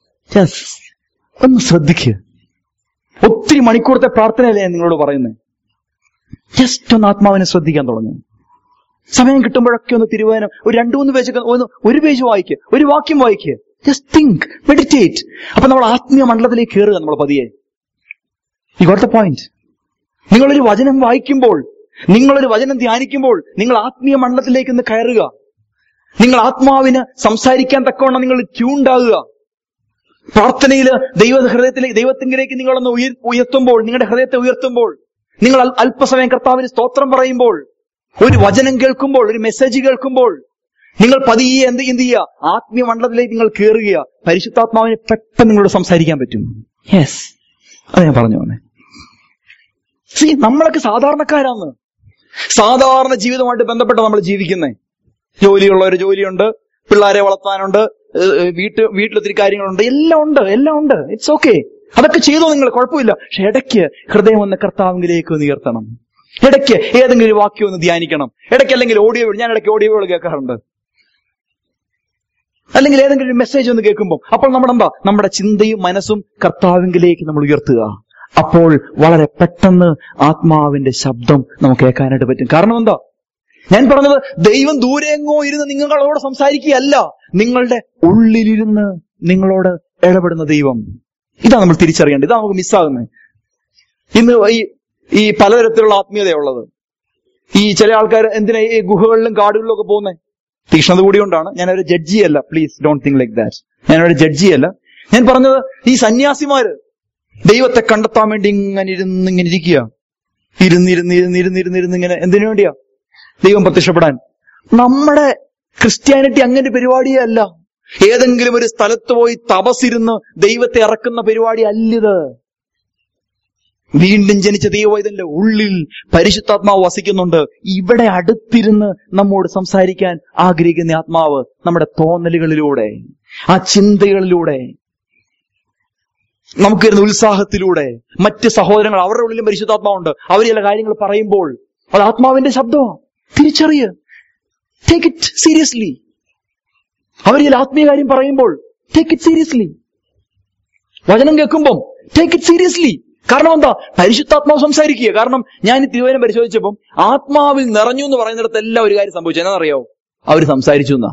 ഒന്ന് ശ്രദ്ധിക്കുക. ഒത്തിരി മണിക്കൂറത്തെ പ്രാർത്ഥനയല്ലേ ഞാൻ നിങ്ങളോട് പറയുന്നത്. ജസ്റ്റ് ഒന്ന് ആത്മാവിനെ ശ്രദ്ധിക്കാൻ തുടങ്ങും. സമയം കിട്ടുമ്പോഴൊക്കെ ഒന്ന് തിരുവാനം ഒരു രണ്ടു മൂന്ന് പേജൊക്കെ ഒന്ന് ഒരു പേജ് വായിക്കുക, ഒരു വാക്യം വായിക്കുക. Just think, meditate. അപ്പൊ നമ്മൾ ആത്മീയ മണ്ഡലത്തിലേക്ക് കയറുക. നമ്മൾ പതിയെ യു ഗോട്ട് ദ പോയിന്റ്. നിങ്ങളൊരു വചനം വായിക്കുമ്പോൾ, നിങ്ങളൊരു വചനം ധ്യാനിക്കുമ്പോൾ നിങ്ങൾ ആത്മീയ മണ്ഡലത്തിലേക്ക് ഒന്ന് കയറുക. നിങ്ങൾ ആത്മാവിന് സംസാരിക്കാൻ തക്കവണ്ണം നിങ്ങൾ ട്യൂൺഡാകുക. പ്രാർത്ഥനയില് ദൈവ ഹൃദയത്തിലേക്ക്, ദൈവത്തിങ്കിലേക്ക് നിങ്ങളൊന്ന് ഉയർ ഉയർത്തുമ്പോൾ നിങ്ങളുടെ ഹൃദയത്തെ ഉയർത്തുമ്പോൾ, നിങ്ങൾ അല്പസമയം കർത്താവിന് സ്തോത്രം പറയുമ്പോൾ, ഒരു വചനം കേൾക്കുമ്പോൾ, ഒരു മെസ്സേജ് കേൾക്കുമ്പോൾ, നിങ്ങൾ പതിയെ എന്ത് എന്ത് ചെയ്യുക, ആത്മീയ മണ്ഡലത്തിലേക്ക് നിങ്ങൾ കയറുക. പരിശുദ്ധാത്മാവിന് പെട്ടെന്ന് നിങ്ങളോട് സംസാരിക്കാൻ പറ്റും. യെസ്, അത് ഞാൻ പറഞ്ഞു പോന്നെ. സി നമ്മളൊക്കെ സാധാരണക്കാരാണ്. സാധാരണ ജീവിതമായിട്ട് ബന്ധപ്പെട്ട നമ്മൾ ജീവിക്കുന്നേ. ജോലിയുള്ള ഒരു ജോലിയുണ്ട്, പിള്ളേരെ വളർത്താനുണ്ട്, വീട്ട് വീട്ടിലൊത്തിരി കാര്യങ്ങളുണ്ട്, എല്ലാം ഉണ്ട്, എല്ലാം ഉണ്ട്. ഇറ്റ്സ് ഓക്കെ, അതൊക്കെ ചെയ്തോ നിങ്ങൾ, കുഴപ്പമില്ല. പക്ഷെ ഇടയ്ക്ക് ഹൃദയം ഒന്ന് കർത്താവിലേക്ക് ഒന്ന് ഉയർത്തണം. ഇടയ്ക്ക് ഏതെങ്കിലും ഒരു വാക്യം ഒന്ന് ധ്യാനിക്കണം. ഇടയ്ക്ക് അല്ലെങ്കിൽ ഓഡിയോ, ഞാൻ ഇടയ്ക്ക് ഓഡിയോകൾ കേൾക്കാറുണ്ട്. അല്ലെങ്കിൽ ഏതെങ്കിലും ഒരു മെസ്സേജ് ഒന്ന് കേൾക്കുമ്പോൾ അപ്പോൾ നമ്മുടെ എന്താ നമ്മുടെ ചിന്തയും മനസ്സും കർത്താവിലേക്ക് നമ്മൾ ഉയർത്തുക. അപ്പോൾ വളരെ പെട്ടെന്ന് ആത്മാവിന്റെ ശബ്ദം നമുക്ക് കേൾക്കാനായിട്ട് പറ്റും. കാരണം എന്താ ഞാൻ പറഞ്ഞത്, ദൈവം ദൂരെങ്ങോ ഇരുന്ന് നിങ്ങളോട് സംസാരിക്കുകയല്ല, നിങ്ങളുടെ ഉള്ളിലിരുന്ന് നിങ്ങളോട് ഇടപെടുന്ന ദൈവം. ഇതാ നമ്മൾ തിരിച്ചറിയേണ്ടത്. ഇതാ നമുക്ക് മിസ്സാകുന്നത്. ഇന്ന് ഈ ഈ പലതരത്തിലുള്ള ആത്മീയതയുള്ളത്. ഈ ചില ആൾക്കാർ എന്തിനാ ഈ ഗുഹകളിലും കാടുകളിലും ഒക്കെ പോകുന്നത്? തീക്ഷ്ണത കൂടി കൊണ്ടാണ്. ഞാനൊരു ജഡ്ജിയല്ല, please don't think like that. ഞാനൊരു ജഡ്ജിയല്ല. ഞാൻ പറഞ്ഞത്, ഈ സന്യാസിമാര് ദൈവത്തെ കണ്ടെത്താൻ വേണ്ടി ഇങ്ങനെ ഇരുന്ന് ഇങ്ങനെ ഇരിക്കുക, ഇരുന്നിരുന്ന് ഇരുന്നിരുന്നിരുന്നിരുന്ന് ഇങ്ങനെ എന്തിനു വേണ്ടിയാ? ദൈവം പ്രത്യക്ഷപ്പെടാൻ. നമ്മുടെ ക്രിസ്ത്യാനിറ്റി അങ്ങനെ പരിപാടിയേ അല്ല. ഏതെങ്കിലും ഒരു സ്ഥലത്ത് പോയി തപസ്സിരുന്ന് ദൈവത്തെ ഇറക്കുന്ന പരിപാടി അല്ലിത്. വീണ്ടും ജനിച്ച ദൈവവൈതന്റെ ഉള്ളിൽ പരിശുദ്ധാത്മാവ് വസിക്കുന്നുണ്ട്. ഇവിടെ അടുത്തിരുന്ന് നമ്മോട് സംസാരിക്കാൻ ആഗ്രഹിക്കുന്ന ആത്മാവ് നമ്മുടെ തോന്നലുകളിലൂടെ, ആ ചിന്തകളിലൂടെ, നമുക്ക് വരുന്ന ഉത്സാഹത്തിലൂടെ, മറ്റ് സഹോദരങ്ങൾ അവരുടെ ഉള്ളിലും പരിശുദ്ധാത്മാവുണ്ട്. അവർ ചില കാര്യങ്ങൾ പറയുമ്പോൾ അത് ആത്മാവിന്റെ ശബ്ദമാണ്. തിരിച്ചറിയ, ടേക്ക് ഇറ്റ് സീരിയസ്ലി. അവർ ചില ആത്മീയ കാര്യം പറയുമ്പോൾ ടേക്ക് ഇറ്റ് സീരിയസ്ലി. വചനം കേൾക്കുമ്പം ടേക്ക് ഇറ്റ് സീരിയസ്ലി. കാരണം എന്താ? പരിശുദ്ധാത്മാവ് സംസാരിക്കുക. കാരണം ഞാൻ ഈ തിരുവചനം പരിശോധിച്ചപ്പം ആത്മാവിൽ നിറഞ്ഞു എന്ന് പറയുന്നിടത്ത് എല്ലാം ഒരു കാര്യം സംഭവിച്ചു. എന്നാണെന്നറിയാവോ? അവർ സംസാരിച്ചു എന്നാ.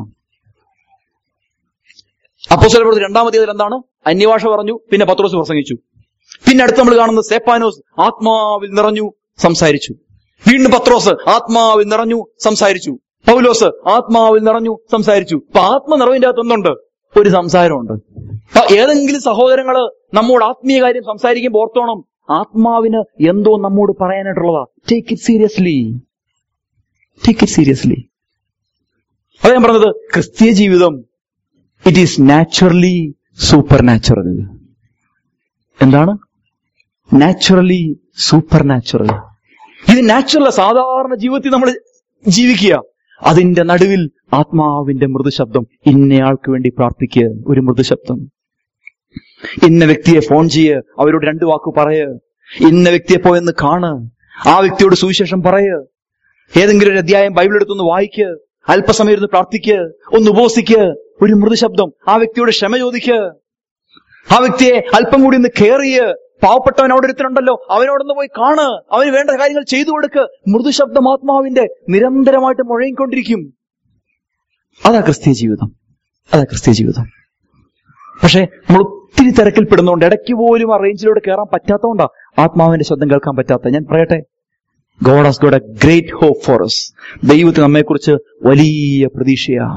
അപ്പോസ്തലപ്രവൃത്തി രണ്ടാമത്തെ അതിൽ എന്താണ്? അന്യഭാഷ പറഞ്ഞു, പിന്നെ പത്രോസ് പ്രസംഗിച്ചു. പിന്നെ അടുത്ത് നമ്മൾ കാണുന്നത് സ്തെഫാനോസ് ആത്മാവിൽ നിറഞ്ഞു സംസാരിച്ചു. വീണ്ടും പത്രോസ് ആത്മാവിൽ നിറഞ്ഞു സംസാരിച്ചു. പൗലോസ് ആത്മാവിൽ നിറഞ്ഞു സംസാരിച്ചു. അപ്പൊ ആത്മനിറവിന്റെ അകത്ത് എന്തുണ്ട്? ഒരു സംസാരമുണ്ട്. അപ്പൊ ഏതെങ്കിലും സഹോദരങ്ങള് നമ്മോട് ആത്മീയ കാര്യം സംസാരിക്കുമ്പോൾ ഓർത്തോണം, ആത്മാവിന് എന്തോ നമ്മോട് പറയാനായിട്ടുള്ളതാ. Take it seriously, take it seriously. അത് ഞാൻ പറഞ്ഞത്, ക്രിസ്തീയ ജീവിതം it is naturally supernatural. എന്താണ്? Naturally supernatural. ഇത് നാച്ചുറൽ. സാധാരണ ജീവിതത്തിൽ നമ്മൾ ജീവിക്കുക, അതിന്റെ നടുവിൽ ആത്മാവിന്റെ മൃദുശബ്ദം. ഇന്നയാൾക്ക് വേണ്ടി പ്രാർത്ഥിക്കുക, ഒരു മൃദുശബ്ദം. ഇന്ന വ്യക്തിയെ ഫോൺ ചെയ്യ്, അവരോട് രണ്ടു വാക്ക് പറയ്. ഇന്ന വ്യക്തിയെ പോയെന്ന് കാണ്, ആ വ്യക്തിയോട് സുവിശേഷം പറയ്. ഏതെങ്കിലും ഒരു അധ്യായം ബൈബിൾ എടുത്തൊന്ന് വായിക്ക്, അല്പസമയം ഇരുന്ന് പ്രാർത്ഥിക്ക്, ഒന്ന് ഉപവസിക്ക്, ഒരു മൃദുശബ്ദം. ആ വ്യക്തിയോട് ക്ഷമ ചോദിക്ക്, ആ വ്യക്തിയെ അല്പം കൂടി ഒന്ന് കെയർ ചെയ്യ്. പാവപ്പെട്ടവൻ അവിടെ ഒരുത്തനുണ്ടല്ലോ, അവനോടൊന്ന് പോയി കാണ്, അവന് വേണ്ട കാര്യങ്ങൾ ചെയ്തു കൊടുക്ക്. മൃദുശബ്ദം ആത്മാവിന്റെ നിരന്തരമായിട്ട് മുഴങ്ങിക്കൊണ്ടിരിക്കും. അതാ ക്രിസ്തീയ ജീവിതം, അതാ ക്രിസ്തീയ ജീവിതം. പക്ഷെ നമ്മൾ ഒത്തിരി തിരക്കിൽപ്പെടുന്നതുകൊണ്ട് ഇടയ്ക്ക് പോലും ആ റേഞ്ചിലൂടെ കയറാൻ പറ്റാത്തതുകൊണ്ടാ ആത്മാവിന്റെ ശബ്ദം കേൾക്കാൻ പറ്റാത്ത. ഞാൻ പറയട്ടെ, God has got a great hope for us. ദൈവത്തിന് നമ്മെക്കുറിച്ച് വലിയ പ്രതീക്ഷയാ,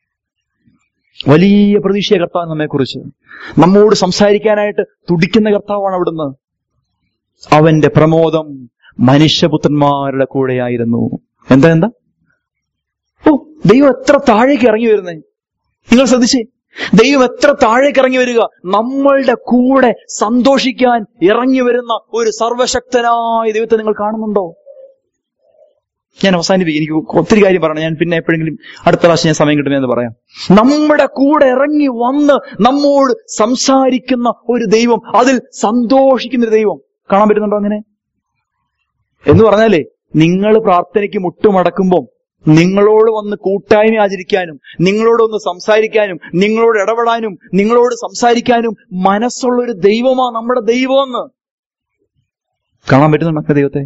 വലിയ പ്രതീക്ഷയ കർത്താവ് നമ്മെക്കുറിച്ച്. നമ്മോട് സംസാരിക്കാനായിട്ട് തുടിക്കുന്ന കർത്താവാണ് അവിടുന്ന്. അവന്റെ പ്രമോദം മനുഷ്യപുത്രന്മാരുടെ കൂടെയായിരുന്നു. എന്താ എന്താ ഓ ദൈവം എത്ര താഴേക്ക് ഇറങ്ങി വരുന്നേ! നിങ്ങൾ ശ്രദ്ധിച്ചേ, ദൈവം എത്ര താഴേക്ക് ഇറങ്ങി വരിക. നമ്മളുടെ കൂടെ സന്തോഷിക്കാൻ ഇറങ്ങി വരുന്ന ഒരു സർവശക്തനായ ദൈവത്തെ നിങ്ങൾ കാണുന്നുണ്ടോ? ഞാൻ അവസാനിപ്പിക്കും, എനിക്ക് ഒത്തിരി കാര്യം പറയണം. ഞാൻ പിന്നെ എപ്പോഴെങ്കിലും അടുത്ത പ്രാവശ്യം ഞാൻ സമയം കിട്ടുമെന്ന് പറയാം. നമ്മുടെ കൂടെ ഇറങ്ങി വന്ന് നമ്മോട് സംസാരിക്കുന്ന ഒരു ദൈവം, അതിൽ സന്തോഷിക്കുന്ന ഒരു ദൈവം കാണാൻ പറ്റുന്നുണ്ടോ? അങ്ങനെ എന്ന് പറഞ്ഞാലേ, നിങ്ങൾ പ്രാർത്ഥനയ്ക്ക് മുട്ടുമടക്കുമ്പം നിങ്ങളോട് വന്ന് കൂട്ടായ്മ ആചരിക്കാനും, നിങ്ങളോട് ഒന്ന് സംസാരിക്കാനും, നിങ്ങളോട് ഇടപെടാനും, നിങ്ങളോട് സംസാരിക്കാനും മനസ്സുള്ള ഒരു ദൈവമാ നമ്മുടെ ദൈവമെന്ന് കാണാൻ പറ്റുന്നുണ്ടോ ദൈവത്തെ?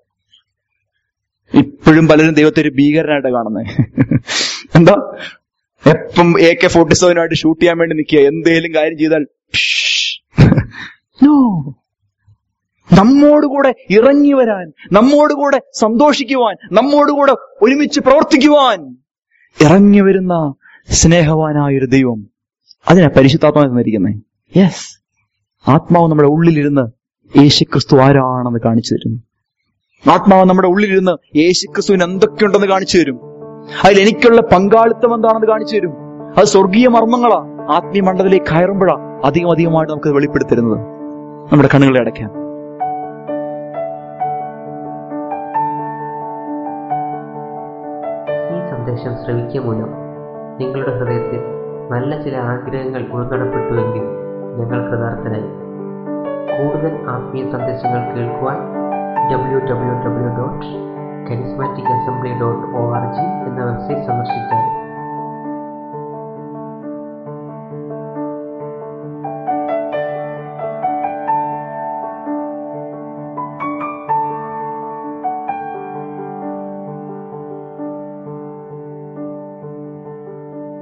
ഇപ്പോഴും പലരും ദൈവത്തെ ഒരു ഭീകരനായിട്ട് കാണുന്നത്. എന്താ, എപ്പം എ കെ ഫോർട്ടി സെവനുമായിട്ട് ഷൂട്ട് ചെയ്യാൻ വേണ്ടി നിൽക്കുക, എന്തേലും കാര്യം ചെയ്താൽ നോ. നമ്മോടുകൂടെ ഇറങ്ങി വരാൻ, നമ്മോടുകൂടെ സന്തോഷിക്കുവാൻ, നമ്മോടുകൂടെ ഒരുമിച്ച് പ്രവർത്തിക്കുവാൻ ഇറങ്ങി വരുന്ന സ്നേഹവാനായൊരു ദൈവം, അതിനാ പരിശുദ്ധാത്മാവ് തന്നിരിക്കുന്നത്. യെസ്, ആത്മാവ് നമ്മുടെ ഉള്ളിലിരുന്ന് യേശുക്രിസ്തു ആരാണെന്ന് കാണിച്ചു തരും. ആത്മാവ് നമ്മുടെ ഉള്ളിലിരുന്ന് യേശുക്രിസ്തുവിന് എന്തൊക്കെയുണ്ടെന്ന് കാണിച്ചു തരും. അതിൽ എനിക്കുള്ള പങ്കാളിത്തം എന്താണെന്ന് കാണിച്ചു തരും. അത് സ്വർഗീയ മർമ്മങ്ങളാ. ആത്മീയ മണ്ഡലത്തിലേക്ക് കയറുമ്പോഴാ അധികം അധികമായിട്ട് നമുക്ക് വെളിപ്പെടുത്തരുന്നത്. നമ്മുടെ കണ്ണുകളെ അടയ്ക്കാം. സന്ദേശം ശ്രവിക്കുക മൂലം നിങ്ങളുടെ ഹൃദയത്തിൽ നല്ല ചില ആഗ്രഹങ്ങൾ ഉൾനടപ്പെട്ടുവെങ്കിൽ ഞങ്ങൾ കൃതാർത്ഥരായി. കൂടുതൽ ആത്മീയ സന്ദേശങ്ങൾ കേൾക്കുവാൻ W W W dot charismatic assembly dot O R G എന്ന വെബ്സൈറ്റ് സന്ദർശിച്ചാൽ